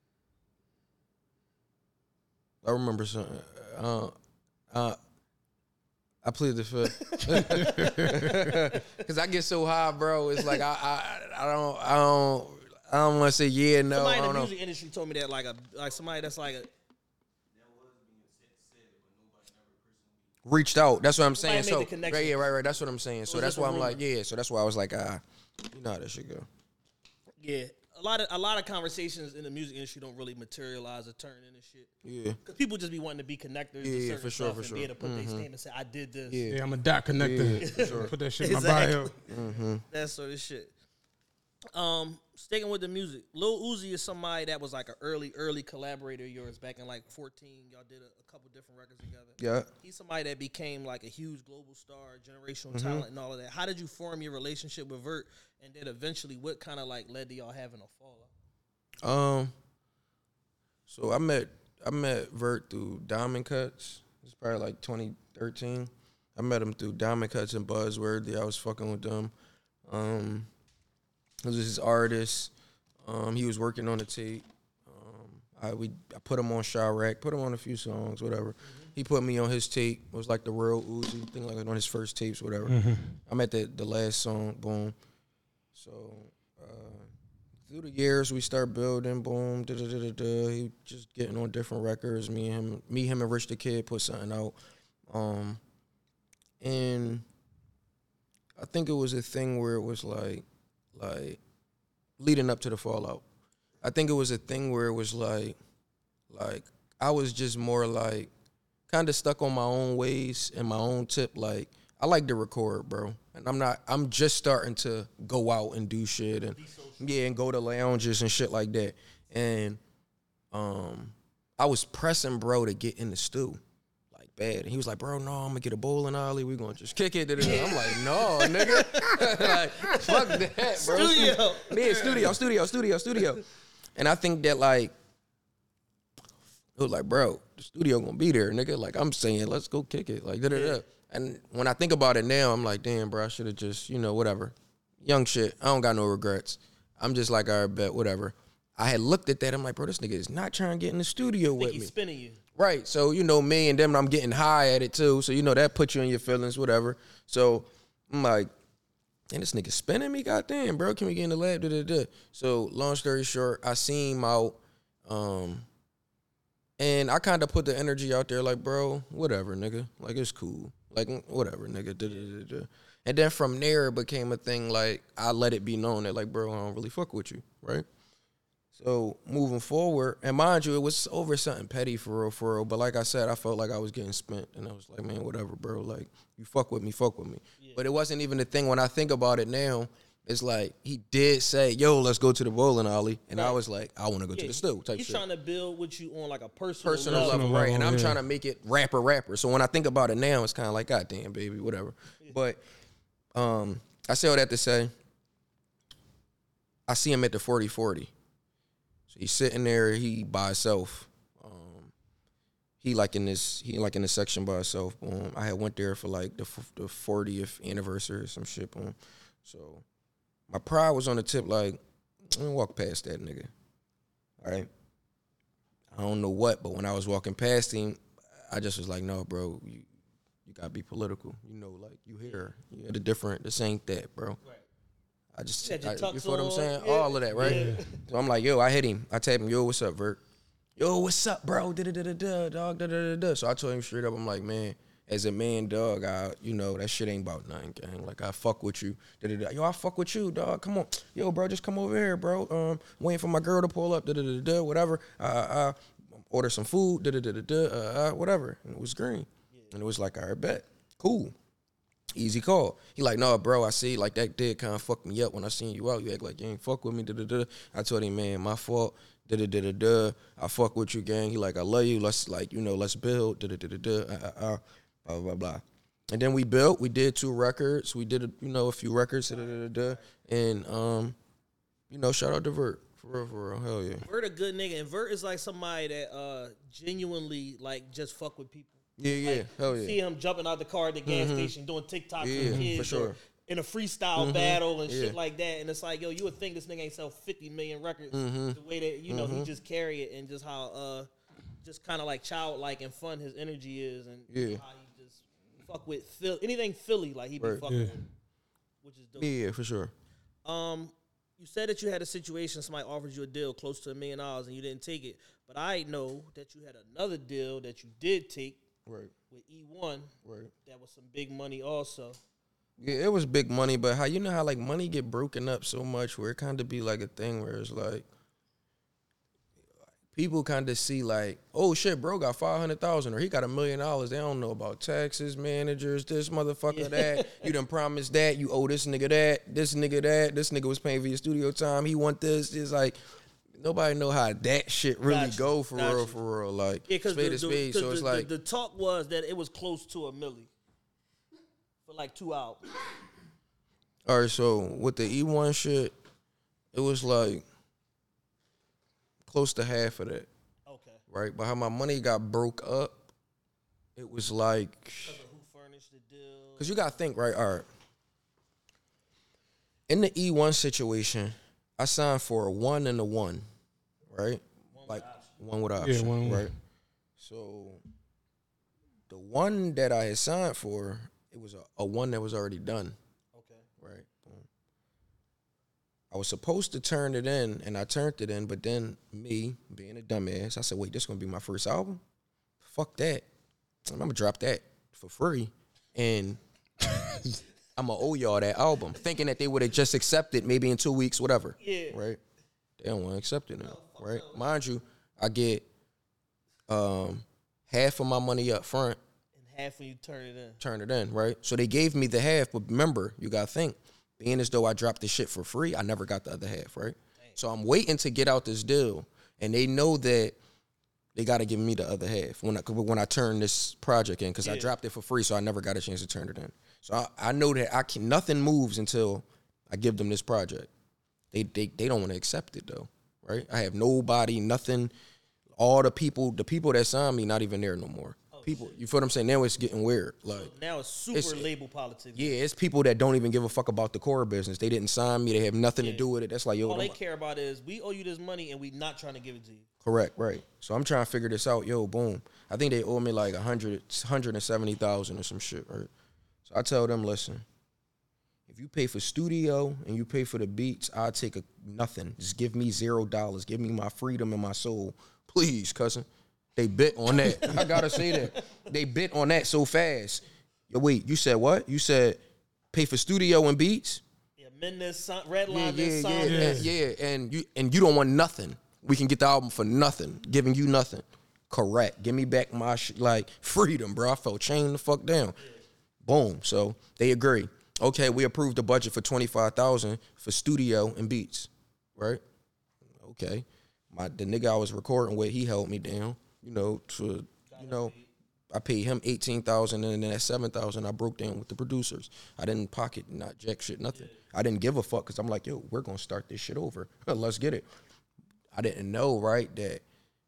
D: I remember something. Uh, uh, I plead the fifth because I get so high, bro. It's like I, I, I don't, I don't, I don't want to say yeah, no.
B: Somebody
D: I
B: in
D: don't
B: the
D: know.
B: music industry told me that like a like somebody that's like a
D: Reached out. That's what I'm saying.
B: Somebody made
D: So
B: the connection.
D: right, yeah, right, right. That's what I'm saying.
B: was
D: So that's
B: just a
D: why I'm
B: rumor.
D: like, yeah. So that's why I was like, ah, you know how that shit go.
B: yeah. A lot of a lot of conversations in the music industry don't really materialize or turn into shit.
D: Yeah,
B: Cause people just be wanting to be connectors. to
D: Yeah, yeah,
B: certain
D: for sure,
B: stuff
D: for
B: and
D: sure.
B: Be able to put their
D: Mhm.
B: statement and say I did this.
D: Yeah.
C: Yeah, I'm a dot connector.
D: Yeah, for sure.
C: Put that shit in my
B: Exactly.
C: bio.
B: That sort of shit. Um, sticking with the music, Lil Uzi is somebody that was like an early, early collaborator of yours back in like fourteen. Y'all did a, a couple different records together.
D: yeah.
B: He's somebody that became like a huge global star, generational
D: Mm-hmm.
B: talent, and all of that. How did you form your relationship with Vert, and then eventually, what kind of like led to y'all having a fallout?
D: Um. So I met I met Vert through Diamond Cuts. It's probably like twenty thirteen. I met him through Diamond Cuts and Buzzworthy. I was fucking with them. Um, it was his artist. Um, he was working on the tape. Um, I we I put him on Chirac, put him on a few songs, whatever. He put me on his tape. It was like the real Uzi thing, like on his first tapes, whatever. I'm at the the last song, boom. So. Uh, Through the years, we start building, boom, da da da da da. He just getting on different records. Me and him, me, him, and Rich the Kid put something out, um, and I think it was a thing where it was like, like leading up to the fallout. I think it was a thing where it was like, like I was just more like, kind of stuck on my own ways and my own tip. Like I like to record, bro, and I'm not. I'm just starting to go out and do shit and. Yeah, and go to lounges and shit like that. And um, I was pressing bro to get in the stew, like bad. And he was like, bro, no, I'm gonna get a bowling alley. We're gonna just kick it. I'm like, no, nigga. Like, fuck that, bro.
B: Studio.
D: Yeah, studio, studio, studio, studio. And I think that like, it was like, bro, the studio gonna be there, nigga. Like I'm saying, let's go kick it. Like, da da da. And when I think about it now, I'm like, damn, bro, I should have just, you know, whatever. Young shit. I don't got no regrets. I'm just like, all right, bet, whatever. I had looked at that. I'm like, bro, this nigga is not trying to get in the studio
B: I think
D: with
B: he's
D: me.
B: spinning you.
D: Right. So, you know, me and them, I'm getting high at it too. So, you know, that puts you in your feelings, whatever. So, I'm like, and this nigga spinning me? Goddamn, bro. Can we get in the lab? Da, da, da. So, long story short, I seen him out. Um, and I kind of put the energy out there like, bro, whatever, nigga. Like, it's cool. Like, whatever, nigga. Da, da, da, da. And then from there, it became a thing like I let it be known that like, bro, I don't really fuck with you, right? So moving forward, and mind you, it was over something petty for real, for real. But like I said, I felt like I was getting spent, and I was like, man, whatever, bro. Like you fuck with me, fuck with me. Yeah. But it wasn't even the thing. When I think about it now, it's like he did say, yo, let's go to the bowling alley, and right. I was like, I want to go
B: yeah,
D: to the stew. Type
B: he's
D: shit.
B: trying to build with you on like a personal,
D: personal
B: level,
D: level, right? And I'm
C: yeah.
D: trying to make it rapper, rapper. So when I think about it now, it's kind of like, God damn, baby, whatever. Yeah. But Um, I say all that to say, I see him at the forty forty. So he's sitting there, he by himself. Um, he like in this he like in this section by himself. Boom. I had went there for like the f- the fortieth anniversary or some shit. Boom. So my pride was on the tip. Like, I'm gonna walk past that nigga. All right. I don't know what, but when I was walking past him, I just was like, no, bro, you you gotta be political. You know, like you here, you had a different. This ain't that, bro. Right. I just,
B: You,
D: I, you
B: tux
D: feel what I'm
B: on,
D: saying?
B: yeah.
D: All of that, right?
B: Yeah.
D: So I'm like, yo, I hit him. I tapped him, yo, what's up, Vert? Yo, what's up, bro? Da da da da da, dog, da da da da. So I told him straight up, I'm like, man, as a man, dog, I, you know, that shit ain't about nothing, gang. Like, I fuck with you. Da da da. Yo, I fuck with you, dog. Come on, yo, bro, just come over here, bro. Um, waiting for my girl to pull up. Da da da da. Whatever. Uh, uh, order some food. Da da da da da. Uh, uh, whatever. And it was green, and it was like, all right, bet, cool. Easy call. He like, no, bro, I see, like, that did kind of fuck me up when I seen you out. You act like you ain't fuck with me, da-da-da. I told him, man, my fault, da-da-da-da-da. I fuck with you, gang. He like, I love you. Let's, like, you know, let's build, da-da-da-da-da, uh, uh, uh, blah, blah, blah. And then we built. We did two records. We did, you know, a few records, da-da-da-da-da. And, um, you know, shout out to Vert. For real, for real. Hell yeah.
B: Vert a good nigga. And Vert is like somebody that uh, genuinely, like, just fuck with people.
D: Yeah, yeah,
B: like,
D: hell
B: you
D: yeah.
B: See him jumping out the car at the gas mm-hmm. station doing TikToks
D: yeah,
B: with kids
D: for sure.
B: or in a freestyle
D: mm-hmm.
B: battle and
D: yeah.
B: shit like that. And it's like, yo, you would think this nigga ain't sell fifty million records
D: mm-hmm.
B: the way that, you know,
D: mm-hmm.
B: he just carry it and just how, uh, just kind of like childlike and fun his energy is and
D: yeah.
B: how he just fuck with Philly, anything Philly, like he be
D: right.
B: fucking
C: yeah.
B: with, which is dope.
D: Yeah, yeah, for sure.
B: Um, you said that you had a situation, somebody offered you a deal close to a million dollars and you didn't take it. But I know that you had another deal that you did take.
D: Right.
B: With E one,
D: right.
B: That was some big money also.
D: Yeah, it was big money, but how you know how like money get broken up so much where it kind of be like a thing where it's like people kind of see like, oh shit, bro got five hundred thousand or he got a million dollars. They don't know about taxes, managers, this motherfucker, yeah. that. You done promised that. You owe this nigga that, this nigga that. This nigga was paying for your studio time. He want this. It's like nobody know how that shit really
B: gotcha.
D: go for
B: gotcha.
D: real, for real. Like,
B: yeah,
D: spade to spade. So
B: the,
D: it's
B: the,
D: like.
B: The, the talk was that it was close to a milli for like two hours.
D: All right, so with the E one shit, it was like close to half of that.
B: Okay.
D: Right? But how my money got broke up, it was like.
B: Because of who furnished the deal.
D: Because you got to think, right? All right. In the E one situation, I signed for a one and a one, right?
B: One
D: like
B: with
D: one with option,
C: yeah, one,
D: right? So the one that I had signed for, it was a, a one that was already done.
B: Okay.
D: Right. Boom. I was supposed to turn it in, and I turned it in, but then me, being a dumbass, I said, wait, this is going to be my first album? Fuck that. I'm going to drop that for free, and I'm going to owe y'all that album, thinking that they would have just accepted maybe in two weeks, whatever.
B: Yeah.
D: Right? They don't want to accept it now, right? Mind you, I get um, half of my money up front.
B: And half when you turn it in.
D: Turn it in, right? So they gave me the half, but remember, you got to think, being as though I dropped this shit for free, I never got the other half, right? Dang. So I'm waiting to get out this deal, and they know that they got to give me the other half when I, when I turn this project in, because yeah. I dropped it for free, so I never got a chance to turn it in. So I, I know that I can nothing moves until I give them this project. They they they don't want to accept it though, right? I have nobody, nothing. All the people, the people that signed me, not even there no more. Oh, people, shit. You feel what I'm saying? Now it's getting weird. Like
B: so now it's super it's, label politics.
D: Yeah, it's people that don't even give a fuck about the core business. They didn't sign me. They have nothing yeah. to do with it. That's like yo.
B: All they care about is we owe you this money and we not trying to give it to you.
D: Correct, right. So I'm trying to figure this out. Yo, boom. I think they owe me like a hundred, hundred and seventy thousand or some shit, right? So I tell them, listen, if you pay for studio and you pay for the beats, I'll take a nothing. Just give me zero dollars. Give me my freedom and my soul. Please, cousin. They bit on that. I gotta say that. They bit on that so fast. Yo, wait, you said what? You said pay for studio and beats?
B: Yeah, men this red line
D: yeah,
B: this
D: yeah,
B: song.
D: Yeah, yeah, yeah. And you and you don't want nothing. We can get the album for nothing. Giving you nothing. Correct. Give me back my sh- like freedom, bro. I felt chained the fuck down. Yeah. Boom. So they agree. Okay, we approved the budget for twenty-five thousand dollars for studio and beats, right? Okay. My the nigga I was recording with, he held me down, you know, to, you know, I paid him eighteen thousand dollars and then that seven thousand dollars I broke down with the producers. I didn't pocket, not jack shit, nothing. I didn't give a fuck because I'm like, yo, we're going to start this shit over. Let's get it. I didn't know, right, that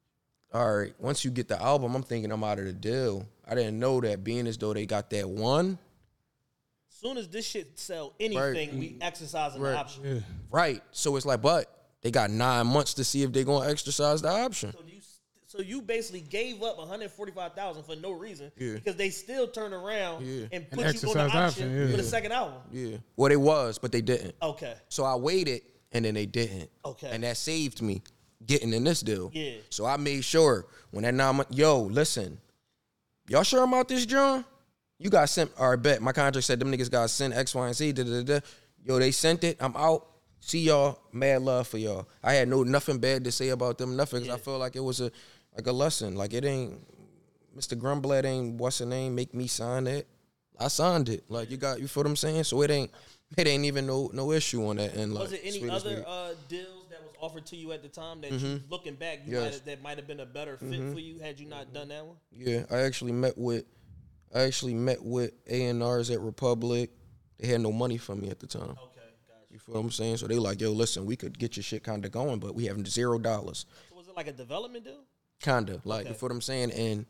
D: all right, once you get the album, I'm thinking I'm out of the deal. I didn't know that being as though they got that one.
B: Soon as this shit sell anything,
D: Right.
B: we exercising
D: Right.
B: the option.
C: Yeah.
D: Right. So it's like, but they got nine months to see if they're going to exercise the option.
B: So you, so you basically gave up one hundred forty-five thousand for no reason
D: Yeah.
B: because they still turn around
D: Yeah.
B: and
C: And
B: put you on the
C: exercise
B: option,
C: the option, yeah.
B: for the
C: Yeah.
B: second album.
D: Yeah. Well, they was, but they didn't.
B: Okay.
D: So I waited, and then they didn't.
B: Okay.
D: And that saved me getting in this deal.
B: Yeah.
D: So I made sure when that nine month, yo, listen, y'all sure about this, John? You got sent, all right, bet. My contract said them niggas got sent X, Y, and Z. Da, da, da. Yo, they sent it. I'm out. See y'all. Mad love for y'all. I had no nothing bad to say about them. Nothing. 'Cause
B: Yeah.
D: I felt like it was a like a lesson. Like it ain't. Mister Grumblet ain't what's the name make me sign it. I signed it. Like you got you feel what I'm saying. So it ain't it ain't even no no issue on that. And like,
B: Was it any
D: sweet as
B: other
D: sweet.
B: uh, deals that was offered to you at the time that you, looking back, you
D: Yes.
B: might have, that might have been a better fit for you had you not done that one?
D: Yeah, I actually met with I actually met with A and R's at Republic. They had no money for me at the time.
B: Okay, gotcha.
D: You feel what I'm saying? So they like, yo, listen, we could get your shit kind of going, but we have zero dollars.
B: So was it like a development deal?
D: Kind of. Like,
B: Okay.
D: you feel what I'm saying? And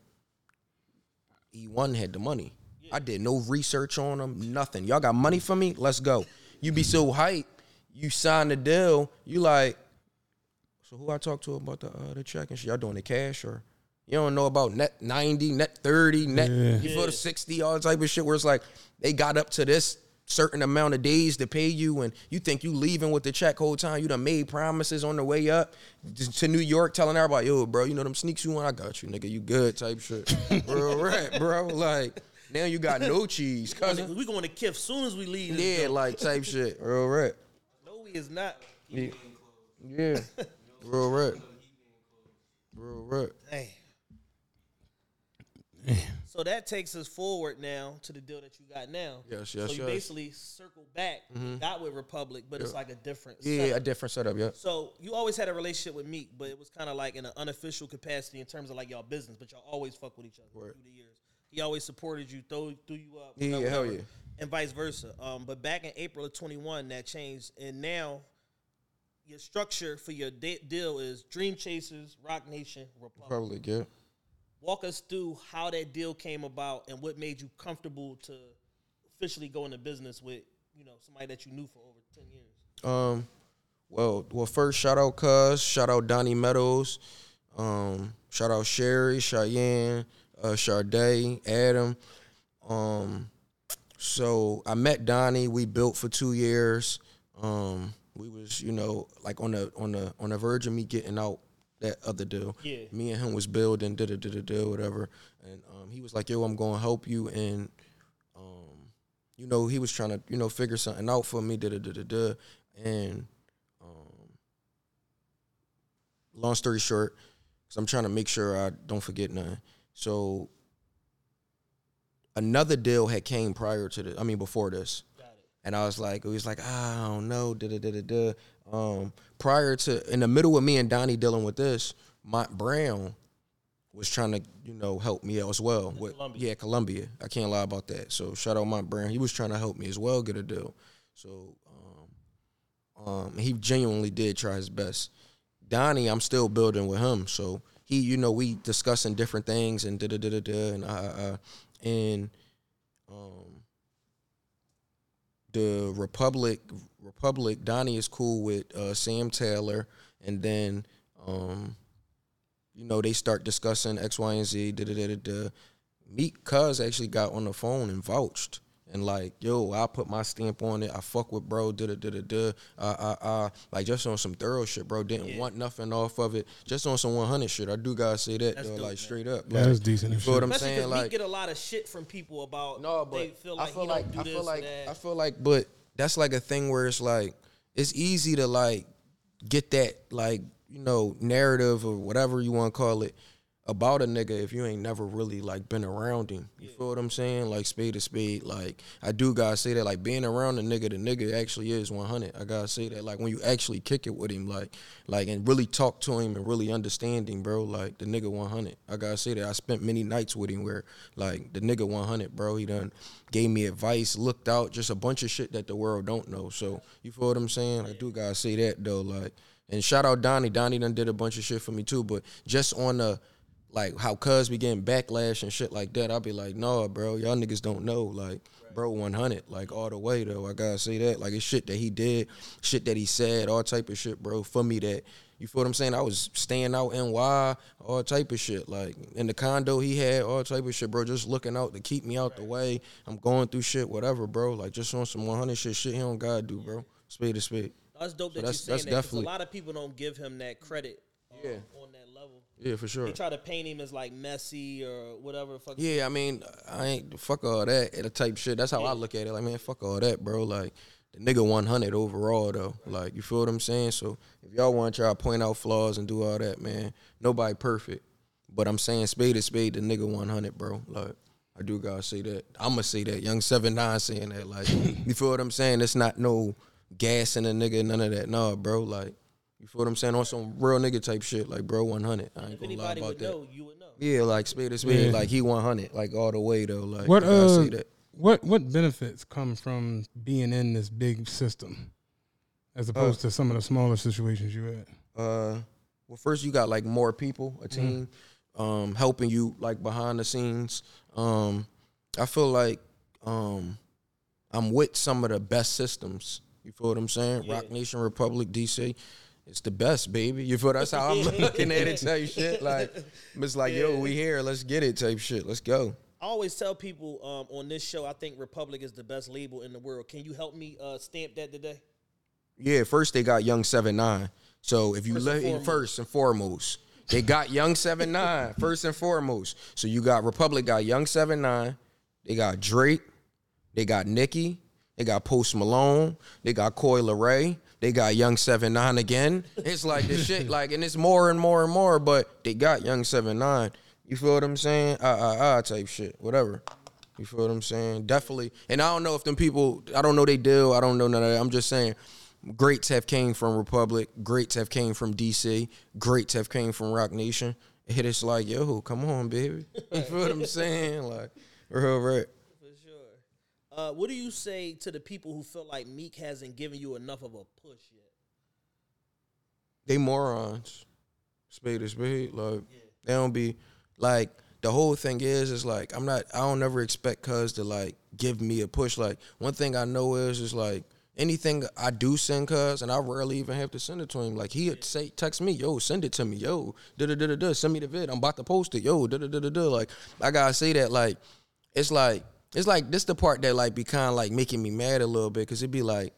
D: E one had the money. I did no research on them, nothing. Y'all got money for me? Let's go. You be so hype. You sign the deal. You like, so who I talk to about the uh, the check and shit? Y'all doing the cash or? You don't know about net ninety, net thirty, net,
C: Yeah.
D: you feel the sixty, all type of shit where it's like they got up to this certain amount of days to pay you and you think you leaving with the check whole time. You done made promises on the way up to New York telling everybody, yo, bro, you know them sneaks you want? I got you, nigga. You good type shit. Real rap, bro. Like, now you got no cheese, cousin.
B: We going to Kif soon as we leave. This
D: Yeah,
B: building.
D: like type shit. Real rap.
B: No, he is not.
D: Yeah. Yeah. Real rap. Real rap.
B: Damn. So that takes us forward now to the deal that you got now.
D: Yes, yes,
B: So you
D: yes.
B: basically circle back, got with Republic, but it's like a different
D: Yeah,
B: setup.
D: a different setup, yeah.
B: So you always had a relationship with Meek, but it was kind of like in an unofficial capacity in terms of like y'all business, but y'all always fuck with each other
D: Right.
B: through the years. He always supported you, threw, threw you up,
D: Yeah,
B: whatever,
D: hell
B: whatever,
D: yeah.
B: and vice versa. Um, but back in April of twenty-one, that changed, and now your structure for your de- deal is Dream Chasers, Rock Nation, Republic.
D: Probably, yeah.
B: Walk us through how that deal came about and what made you comfortable to officially go into business with, you know, somebody that you knew for over ten years.
D: Um, well, well, first shout out Cuz, shout out Donnie Meadows, um, shout out Sherry, Cheyenne, uh, Sade, Adam. Um, so I met Donnie. We built for two years. Um, we was, you know, like on the on the on the verge of me getting out that other deal.
B: Yeah.
D: Me and him was building, da da da da da, whatever. And um, he was like, "Yo, I'm going to help you." And um, you know, he was trying to, you know, figure something out for me, da da da da da. And um, long story short, because I'm trying to make sure I don't forget nothing. So another deal had came prior to this. I mean, before this.
B: Got it.
D: And I was like, it was like, ah, I don't know, da da da da da. Um, prior to, in the middle of me and Donnie dealing with this, Mont Brown was trying to, you know, help me out as well. With,
B: Columbia.
D: yeah, Columbia. I can't lie about that. So shout out Mont Brown. He was trying to help me as well get a deal. So um, um, he genuinely did try his best. Donnie, I'm still building with him. So he, you know, we discussing different things and da da da da da and uh, uh and um. The Republic, Republic, Donnie is cool with uh, Sam Taylor, and then, um, you know, they start discussing X, Y, and Z, da da da da da. Meek Cuz actually got on the phone and vouched. And like, yo, I put my stamp on it. I fuck with bro, da da da da da. Uh, uh, uh, like just on some thorough shit, bro. Didn't
B: Yeah.
D: want nothing off of it. Just on some one hundred shit. I do gotta say that,
B: That's
D: though,
B: dope,
D: like
B: man.
D: straight up.
C: Yeah,
D: Like,
C: that's decent
D: You
C: and
D: feel what
C: shit.
D: I'm
B: Especially
D: saying?
B: because we
D: Like,
B: get a lot of shit from people about
D: no,
B: they
D: but
B: feel like
D: I feel
B: he
D: like
B: don't do
D: I
B: this
D: feel like
B: and that.
D: I feel like, but that's like a thing where it's like it's easy to like get that like you know narrative or whatever you want to call it about a nigga if you ain't never really like been around him. You feel what I'm saying? Like spade to spade. Like I do gotta say that like being around the nigga, the nigga actually is one hundred. I gotta say that like when you actually kick it with him, like like and really talk to him and really understand him, bro. Like the nigga one hundred. I gotta say that I spent many nights with him where like the nigga one hundred, bro. He done gave me advice, looked out, just a bunch of shit that the world don't know. So you feel what I'm saying? I do gotta say that though, like. And shout out Donnie. Donnie done did a bunch of shit for me too. But just on the, like, how cuz be getting backlash and shit like that, I'll be like, nah, bro, y'all niggas don't know. Like, bro, one hundred, like, all the way, though. I gotta say that. Like, it's shit that he did, shit that he said, all type of shit, bro, for me that, you feel what I'm saying? I was staying out N Y, all type of shit. Like, in the condo he had, all type of shit, bro, just looking out to keep me out the way. I'm going through shit, whatever, bro. Like, just on some one hundred shit, shit he don't gotta do, bro. Spade to spade.
B: That's dope that
D: So
B: you're
D: that's-
B: saying
D: that's
B: that, 'cause
D: definitely-
B: a lot of people don't give him that credit um,
D: Yeah.
B: on that level.
D: Yeah, for sure.
B: They try to paint him as, like, messy or whatever the fuck.
D: Yeah, I mean, I ain't, fuck all that, the type shit. That's how I look at it. Like, man, fuck all that, bro. Like, the nigga one hundred overall, though. Like, you feel what I'm saying? So, if y'all want y'all point out flaws and do all that, man, nobody perfect. But I'm saying spade to spade, the nigga one hundred, bro. Like, I do gotta say that. I'm gonna say that. Young seven nine saying that. Like, you feel what I'm saying? It's not no gas in a nigga, none of that. Nah, bro. Like, you feel what I'm saying? On some real nigga type shit. Like, bro, one hundred. I ain't
B: If
D: gonna lie
B: anybody
D: about
B: would
D: that.
B: know, you would know.
D: Yeah, like, spade to spade.
C: Yeah.
D: Like, he one hundred. Like, all the way, though. Like,
C: What
D: I gotta
C: uh,
D: say that.
C: what what benefits come from being in this big system, as opposed to some of the smaller situations you had?
D: Uh, well, first you got like more people, a team, um, helping you like behind the scenes. Um, I feel like um, I'm with some of the best systems. You feel what I'm saying?
B: Yeah.
D: Rock Nation, Republic, D C. It's the best, baby. You feel that's how I'm looking at it type shit. Like, it's like, yo, we here. Let's get it type shit. Let's go.
B: I always tell people um, on this show, I think Republic is the best label in the world. Can you help me uh, stamp that today?
D: Yeah, first they got Young seven nine. So if you
B: First
D: look
B: and foremost.
D: first and foremost, they got Young seven nine first and foremost. So you got Republic got Young seven nine, they got Drake, they got Nicki, they got Post Malone, they got Coi Leray, they got Young seven nine again. It's like this shit, like, and it's more and more and more, but they got Young seven nine. You feel what I'm saying? Ah, ah, ah type shit, whatever. You feel what I'm saying? Definitely. And I don't know if them people, I don't know they deal, I don't know none of that. I'm just saying, greats have came from Republic, greats have came from D C, greats have came from Rock Nation. And it's like, yo, come on, baby. You feel what I'm saying? Like, real right.
B: For sure. Uh, what do you say to the people who feel like Meek hasn't given you enough of a push yet?
D: They morons. Spade is spade. Like, they don't be, like, the whole thing is, is like, I'm not, I don't ever expect cuz to, like, give me a push. Like, one thing I know is, is like, anything I do send cuz, and I rarely even have to send it to him. Like, he'd say, text me, yo, send it to me, yo, da-da-da-da-da, send me the vid, I'm about to post it, yo, da-da-da-da-da. Like, I gotta say that, like, it's like, it's like, this the part that, like, be kind of, like, making me mad a little bit, because it'd be like,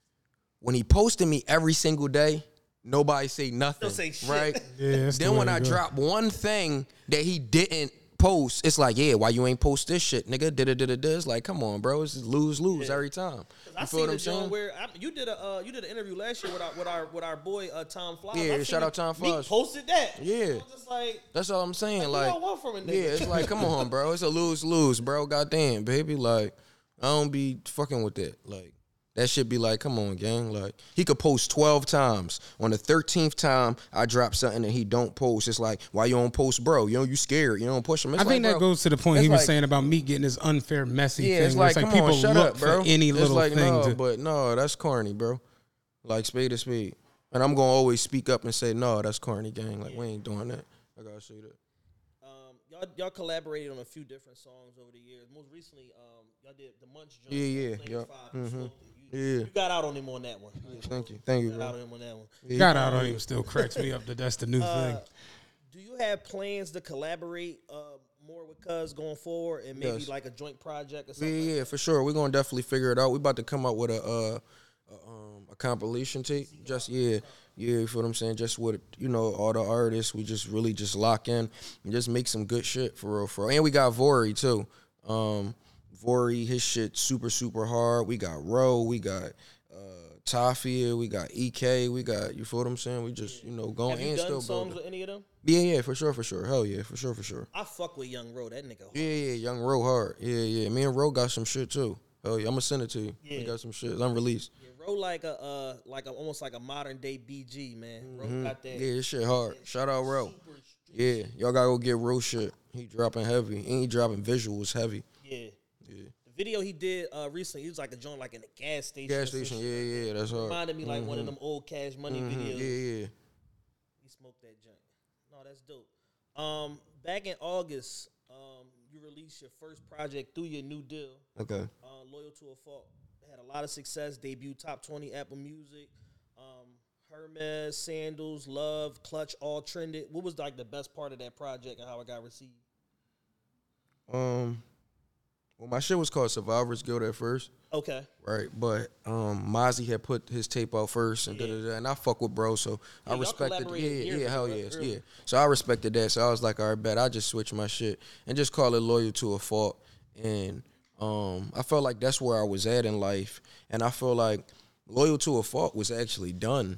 D: when he posted me every single day, nobody say nothing,
B: Don't say shit.
D: right?
C: Yeah, that's the
D: Then
C: way
D: when
C: to
D: I
C: go.
D: drop one thing that he didn't post, it's like, yeah, why you ain't post this shit, nigga? Da da da da da. It's like, come on, bro. It's just lose lose every time.
B: I
D: You feel
B: seen
D: what
B: the
D: I'm
B: joint
D: saying?
B: where I, you did a uh, you did an interview last year with our with our with our boy uh, Tom Flowers.
D: Yeah,
B: I seen
D: shout
B: him-
D: out Tom
B: Meek
D: Flowers.
B: posted that.
D: Yeah.
B: I was just like,
D: That's all I'm saying.
B: Like,
D: Like,
B: what I want from a nigga?
D: yeah, it's like, come on, bro. It's a lose lose, bro. Goddamn, baby. Like, I don't be fucking with that. Like, that shit be like, come on, gang. Like, he could post twelve times. On the thirteenth time, I drop something and he don't post. It's like, why you don't post, bro? You know, you scared. You don't push him. It's
C: I think
D: like,
C: that
D: bro,
C: goes to the point
D: it's
C: he was
D: like-
C: saying about me getting this unfair, messy
D: Yeah,
C: thing.
D: it's
C: where
D: like, come
C: people
D: on, shut
C: look
D: up, bro.
C: for any
D: it's
C: little
D: like,
C: thing.
D: no,
C: to,
D: but no, that's corny, bro. Like, spade to spade. And I'm going to always speak up and say, no, that's corny, gang. Like, we ain't doing that. I got to say that.
B: Um, y'all, y'all collaborated on a few different songs over the years. Most recently, um, y'all did the Munch joint.
D: Yeah, yeah,
B: Flames
D: yeah.
B: Five, you
D: Mhm.
B: smoked it. You,
D: Yeah.
B: you got out on him on that one.
D: Thank you. Thank you,
B: Got out
D: bro.
B: on him on that one.
D: Yeah,
C: got out on him still cracks me up that that's the new
B: Uh,
C: thing.
B: do you have plans to collaborate uh, more with Cuz going forward, and maybe
D: Yes.
B: like a joint project or
D: Yeah,
B: something?
D: yeah,
B: like
D: for sure. We're gonna definitely figure it out. We about to come out with a uh, a, um, a compilation tape. Just yeah, yeah. You feel what I'm saying? Just with, you know, all the artists, we just really just lock in and just make some good shit for real, for real. And we got Vori too. Um, Vori, his shit super super hard. We got Ro, we got uh, Tafia, we got E K, we got, you feel what I'm saying? We just, you know,
B: that?
D: going
B: Have you
D: and
B: done
D: still
B: songs
D: building.
B: with any of them?
D: Yeah, yeah, for sure, for sure. Hell yeah, for sure, for sure.
B: I fuck with Young Ro. That nigga.
D: Yeah, yeah, Young Ro hard. Yeah, yeah. Me and Ro got some shit too. Oh yeah, I'm gonna send it to you. We
B: Yeah.
D: got some shit. It's unreleased.
B: Yeah, Ro like a uh like a, almost like a modern day B G, man. Ro got that.
D: Yeah, this shit hard. Shout out Ro.
B: super street-
D: Yeah, y'all gotta go get Ro shit. He dropping heavy. And he dropping visuals heavy.
B: Yeah.
D: Yeah.
B: The video he did uh, recently, he was like a joint like in a gas station.
D: Gas station, yeah, yeah, that's hard.
B: Reminded me like
D: mm-hmm.
B: one of them old Cash Money
D: mm-hmm.
B: videos.
D: Yeah, yeah.
B: He smoked that joint. No, that's dope. Um, back in August, um, you released your first project through your new deal.
D: Okay.
B: Uh, Loyal to a Fault. Had a lot of success. Debuted top twenty Apple Music. Um, Hermes, Sandals, Love, Clutch, all trended. What was like the best part of that project and how it got received?
D: Um, well, my shit was called Survivors Guild at first.
B: Okay.
D: Right, but um, Mozzie had put his tape out first, and
B: Yeah.
D: da da da, and I fuck with bro, so
B: Yeah,
D: I
B: y'all
D: respected. Yeah,
B: collaborated years
D: yeah, hell
B: ago, right?
D: yes,
B: Early.
D: yeah. So I respected that. So I was like, all right, bet I just switch my shit and just call it Loyal to a Fault. And um, I felt like that's where I was at in life, and I feel like Loyal to a Fault was actually done.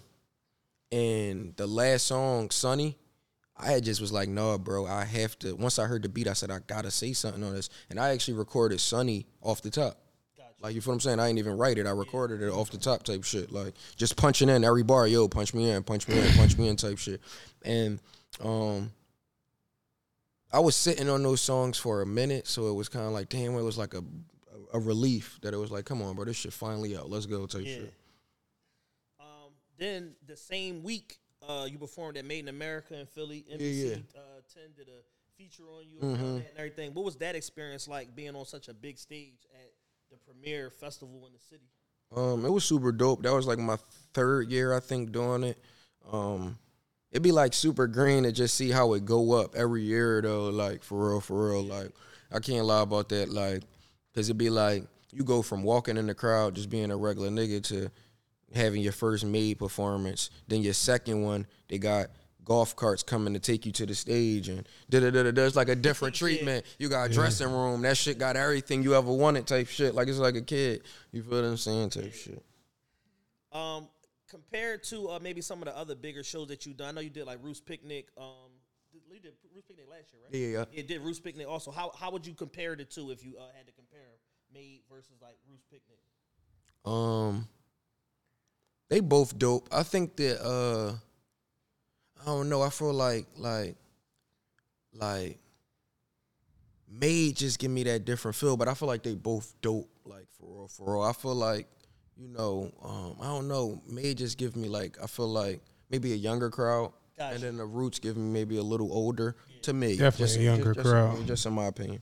D: And the last song, Sunny, I had just was like, no, bro, I have to. Once I heard the beat, I said I gotta say something on this, and I actually recorded Sunny off the top. Like, you feel what I'm saying? I ain't even write it. I recorded it off the top type shit. Like, just punching in every bar. Yo, punch me in, punch me in, punch me in type shit. And um, I was sitting on those songs for a minute, so it was kind of like, damn, it was like a, a a relief that it was like, come on, bro, this shit finally out. Let's go type
B: Yeah.
D: shit.
B: Um, then the same week, uh, you performed at Made in America in Philly. N B C
D: Yeah, yeah.
B: Uh, ten did a feature on you and,
D: Mhm.
B: and everything. What was that experience like being on such a big stage at the premier festival in the city?
D: Um, it was super dope. That was like my third year, I think, doing it. Um, it'd be like super green to just see how it go up every year, though. Like, for real, for real. Like, I can't lie about that. Like, because it'd be like you go from walking in the crowd, just being a regular nigga, to having your first Made performance. Then your second one, they got golf carts coming to take you to the stage, and da da da da. There's like a different treatment. You got a dressing room. That shit got everything you ever wanted type shit. Like, it's like a kid. You feel what I'm saying type shit.
B: Um, compared to uh, maybe some of the other bigger shows that you've done, I know you did like Roost Picnic. Um, you did Roost Picnic last year, right?
D: Yeah, yeah.
B: It did Roost Picnic also. How how would you compare the two if you uh, had to compare them, Made versus like Roost Picnic?
D: Um, they both dope. I think that uh, I don't know. I feel like like like Made just give me that different feel, but I feel like they both dope. Like, for real, for real. I feel like, you know, um, I don't know. Made just give me like, I feel like maybe a younger crowd,
B: Gotcha.
D: and then the Roots give me maybe a little older. To me,
C: Definitely
D: just,
C: a younger
D: just,
C: crowd.
D: Just, just in my opinion.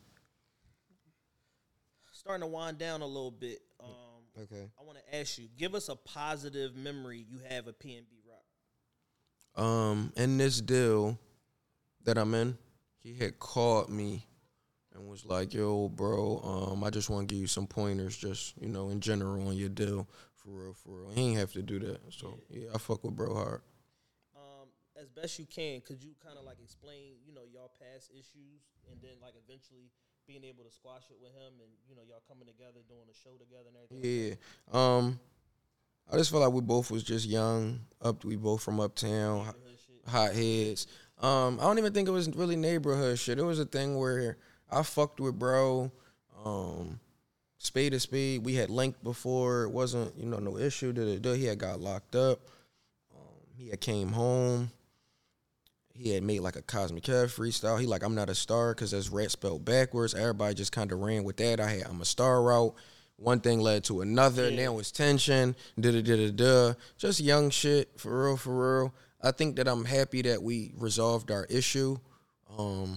B: Starting to wind down a little bit. Um,
D: Okay.
B: I want to ask you, give us a positive memory you have of P N B Rock.
D: Um, in this deal that I'm in, he had called me and was like, yo, bro, um, I just want to give you some pointers, just, you know, in general on your deal. For real, for real. He ain't have to do that. So, yeah, I fuck with bro hard.
B: Um, as best you can, could you kind of like explain, you know, y'all past issues and then like eventually being able to squash it with him and, you know, y'all coming together, doing a show together and everything?
D: Yeah. Um, I just feel like we both was just young. Up, we both from uptown, hot, hot heads. Um, I don't even think it was really neighborhood shit. It was a thing where I fucked with bro. Um, spade to spade. We had linked before. It wasn't, you know, no issue. Da, da, da. He had got locked up. Um, he had came home. He had made like a Cosmic Kev freestyle. He like, I'm not a star, because that's rat spelled backwards. Everybody just kind of ran with that. I had, I'm a star route. One thing led to another.
B: Yeah.
D: Now it's tension. Da da da da da. Just young shit, for real, for real. I think that I'm happy that we resolved our issue um,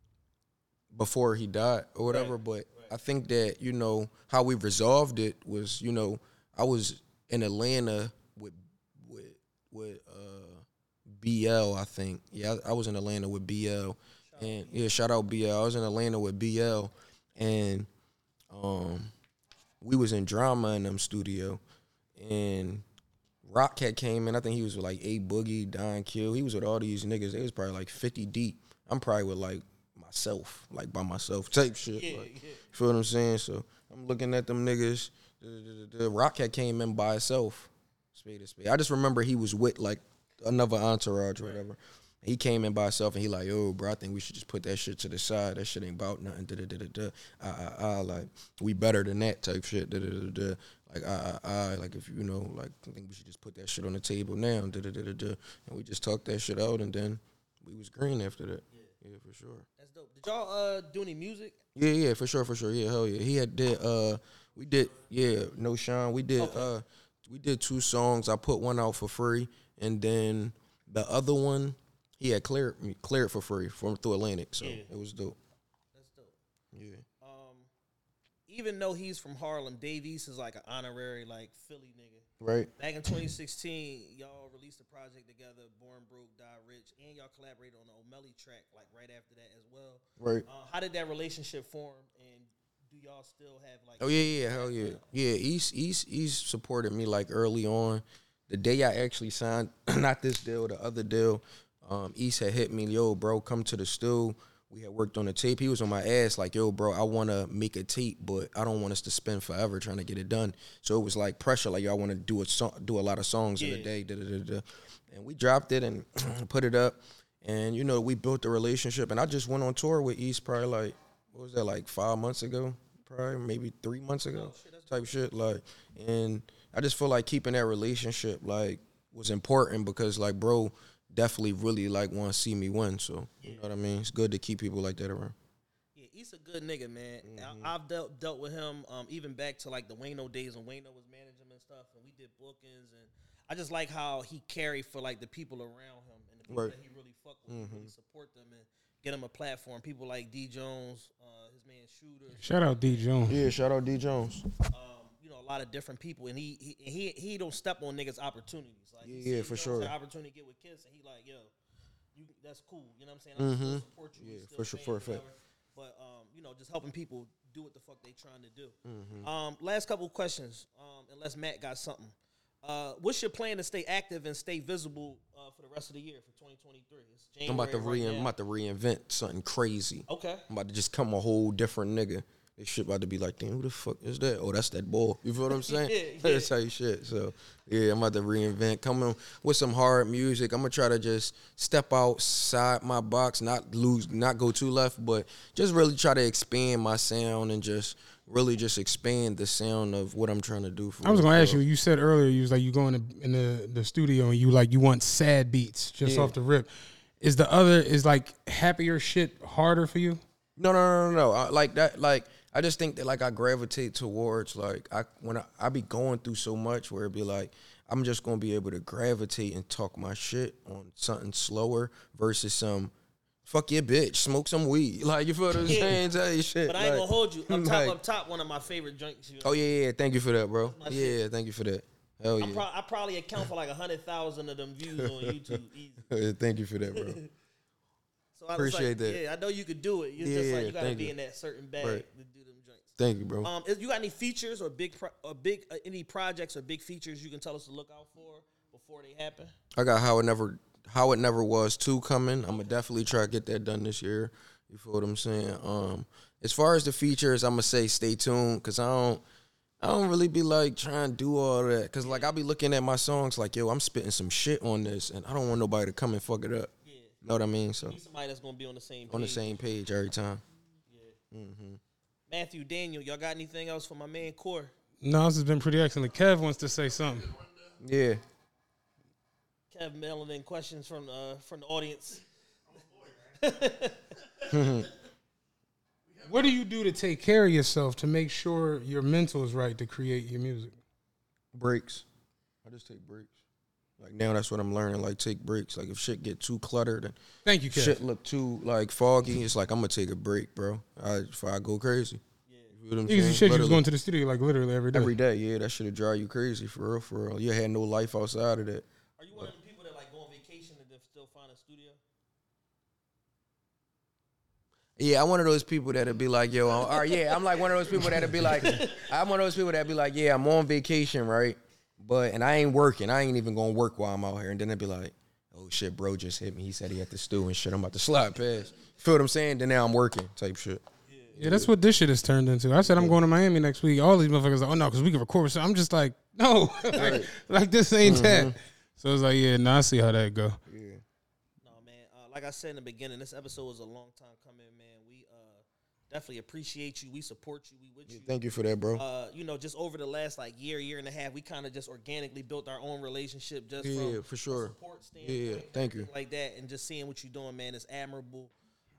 D: before he died or whatever.
B: Right.
D: But
B: Right.
D: I think that, you know, how we resolved it was, you know, I was in Atlanta with with with uh, B L, I think. Yeah, I, I was in Atlanta with B L. Shout and yeah, shout out B L. I was in Atlanta with B L, and um, we was in Drama in them studio, and Rock had came in. I think he was with like A Boogie, Don Kill. He was with all these niggas. They was probably like fifty deep. I'm probably with like myself, like by myself type shit.
B: Yeah,
D: like,
B: yeah.
D: You feel what I'm saying? So I'm looking at them niggas. The, the, the Rock had came in by himself. Spade to spade. I just remember he was with like another entourage or whatever. He came in by himself and he like, yo, bro, I think we should just put that shit to the side. That shit ain't about nothing. Da da da da da. Ah ah ah. Like, we better than that type shit. Da da da da. Like, ah ah ah. Like, if you know, like, I think we should just put that shit on the table now. Da da da da da. And we just talked that shit out, and then we was green after that.
B: Yeah.
D: yeah, for sure.
B: That's dope. Did y'all uh do any music?
D: Yeah, yeah, for sure, for sure. Yeah, hell yeah. He had did uh we did yeah, No Sean. We did
B: Okay.
D: uh we did two songs. I put one out for free and then the other one he had cleared me cleared for free from through Atlantic. So
B: Yeah.
D: it was dope.
B: That's dope.
D: Yeah.
B: Um, even though he's from Harlem, Dave East is like an honorary like Philly nigga.
D: Right.
B: Back in twenty sixteen, y'all released a project together, Born Broke, Die Rich, and y'all collaborated on the O'Malley track like right after that as well.
D: Right.
B: Uh, how did that relationship form, and do y'all still have like?
D: Oh yeah, yeah, hell yeah, yeah. East, East, East supported me like early on. The day I actually signed, not this deal, the other deal. Um, East had hit me, yo, bro, come to the stew. We had worked on the tape. He was on my ass like, yo, bro, I want to make a tape, but I don't want us to spend forever trying to get it done. So it was like pressure, like, yo, I want to do a song, do a lot of songs
B: Yeah.
D: in a day, da, da, da, da. And we dropped it and put it up. And, you know, we built a relationship. And I just went on tour with East probably like, what was that, like five months ago? Probably maybe three months ago type shit. Like, and I just feel like keeping that relationship, like, was important because, like, bro, definitely really like want to see me win. So you know what I mean. It's good to keep people like that around.
B: Yeah, he's a good nigga, man.
D: Mm-hmm.
B: I, I've dealt dealt with him um, even back to like the Wayno days when Wayno was managing him and stuff, and we did bookings, and I just like how he carried for like the people around him and the people
D: Right.
B: that he really fuck with, mm-hmm. really support them and get him a platform. People like D Jones, uh, his man Shooter.
C: Shout out D Jones.
D: Yeah, shout out D Jones.
B: Um, you know, a lot of different people, and he he he, he don't step on niggas' opportunities. Like, he
D: Yeah,
B: see,
D: yeah,
B: you
D: for
B: know,
D: sure.
B: an opportunity to get with Kiss, and he like, yo, you that's cool. You know what I'm saying? I'm still support you. we
D: Mm-hmm. Yeah,
B: still
D: for sure,
B: fans,
D: for a fact.
B: whatever. But um, you know, just helping people do what the fuck they trying to do.
D: Mm-hmm.
B: Um, last couple of questions. Um, unless Matt got something. Uh, what's your plan to stay active and stay visible uh, for the rest of the year for twenty twenty-three? It's January
D: I'm about to
B: right
D: re-
B: now.
D: I'm about to reinvent something crazy.
B: Okay.
D: I'm about to just come a whole different nigga. This shit about to be like, damn, who the fuck is that? Oh, that's that boy. You feel what I'm saying?
B: Yeah, yeah.
D: That's how you shit. So yeah, I'm about to reinvent. Coming with some hard music. I'm gonna try to just step outside my box, not lose, not go too left, but just really try to expand my sound and just really just expand the sound of what I'm trying to do. For
C: I was
D: real,
C: gonna
D: for
C: ask you.
D: real.
C: You said earlier you was like you going to, in the, the studio and you like you want sad beats just
D: Yeah.
C: off the rip. Is the other is like happier shit harder for you?
D: No, no, no, no, no. I, like that, like I just think that like I gravitate towards like I when I, I be going through so much where it be like I'm just gonna be able to gravitate and talk my shit on something slower versus some fuck your bitch, smoke some weed. Like you feel what I'm
B: Yeah.
D: saying? Tell you shit.
B: But I ain't
D: like,
B: gonna hold you. Up top,
D: like-
B: up top, one of my favorite joints. You
D: Oh yeah, yeah. Thank you for that, bro.
B: my
D: Yeah,
B: shit.
D: thank you for that. Hell
B: I'm
D: yeah.
B: pro- I probably account for like a hundred thousand of them views on YouTube. Easy.
D: Thank you for that, bro.
B: So I was
D: Appreciate
B: like,
D: that.
B: Yeah, I know you could do it. It's
D: Yeah,
B: just like
D: yeah,
B: you gotta
D: thank
B: be
D: you.
B: in that certain bag
D: Right.
B: to do them joints.
D: Thank you, bro.
B: Um, is, you got any features or big, pro- or big, uh, any projects or big features you can tell us to look out for before they happen?
D: I got how it never how it never was two coming. I'm gonna definitely try to get that done this year. You feel what I'm saying? Um, as far as the features, I'm gonna say stay tuned because I don't I don't really be like trying to do all that because like I be looking at my songs like yo I'm spitting some shit on this and I don't want nobody to come and fuck it up.
B: Yeah,
D: Know what I mean? So
B: need somebody that's gonna be on the same
D: on the
B: page.
D: same page every time.
B: Yeah. Matthew, Daniel, y'all got anything else for my man Core?
C: No, this has been pretty excellent. Kev wants to say something.
D: Yeah.
B: Kev mailing in questions from uh, from the audience.
C: What do you do to take care of yourself to make sure your mental is right to create your music?
D: Breaks. I just take breaks. Like now that's what I'm learning. Like take breaks. Like if shit get too cluttered and
C: Thank you, Kev.
D: shit look too like foggy, it's like I'm gonna take a break, bro. I before I go crazy. You feel what I'm
C: Because you
D: saying?
C: said you was
D: Literally.
C: going to the studio like literally every day.
D: Every day, yeah, that should drive you crazy for real, for real. You had no life outside of that.
B: Are you one of the people that like go on vacation and then still find a studio?
D: Yeah, I'm one of those people that'd be like, yo, I'm, or yeah, I'm like one of those people that'd be like, I'm one of those people that'd be like, yeah, I'm on vacation, right? But and I ain't working. I ain't even gonna work while I'm out here. And then they'd be like, oh shit, bro just hit me. He said he had to stew and shit. I'm about to slide past. Feel what I'm saying? Then now I'm working, type shit.
C: Yeah, that's what this shit has turned into. I said I'm going to Miami next week. All these motherfuckers like, oh no, because we can record. So I'm just like, no, like, like this ain't that. So it's like, yeah, no, I see how that go.
B: No, man. Uh, like I said in the beginning, this episode was a long time coming, man. We uh, definitely appreciate you. We support you. We with you.
D: Thank you for that, bro.
B: Uh, you know, just over the last like year, year and a half, we kind of just organically built our own relationship just
D: Yeah,
B: from
D: for sure.
B: a support standpoint,
D: Yeah, thank you.
B: everything like that, and just seeing what you're doing, man, is admirable.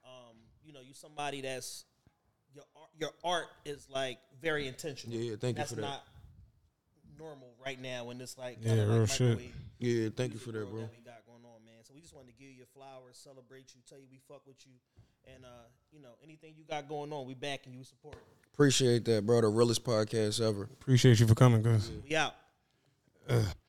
B: you know, you somebody that's your art, your art is like very intentional.
D: Yeah, yeah, thank you
B: that's
D: for that.
B: not normal right now in this like
C: Yeah,
B: kinda
C: real
B: like
C: shit.
B: microwave
D: Yeah, thank you for that,
B: world
D: bro.
B: that we got going on, man. So we just wanted to give you your flowers, celebrate you, tell you we fuck with you, and uh, you know, anything you got going on, we back and you support.
D: Appreciate that, bro. The realest podcast ever.
C: Appreciate you for coming, guys.
B: We out.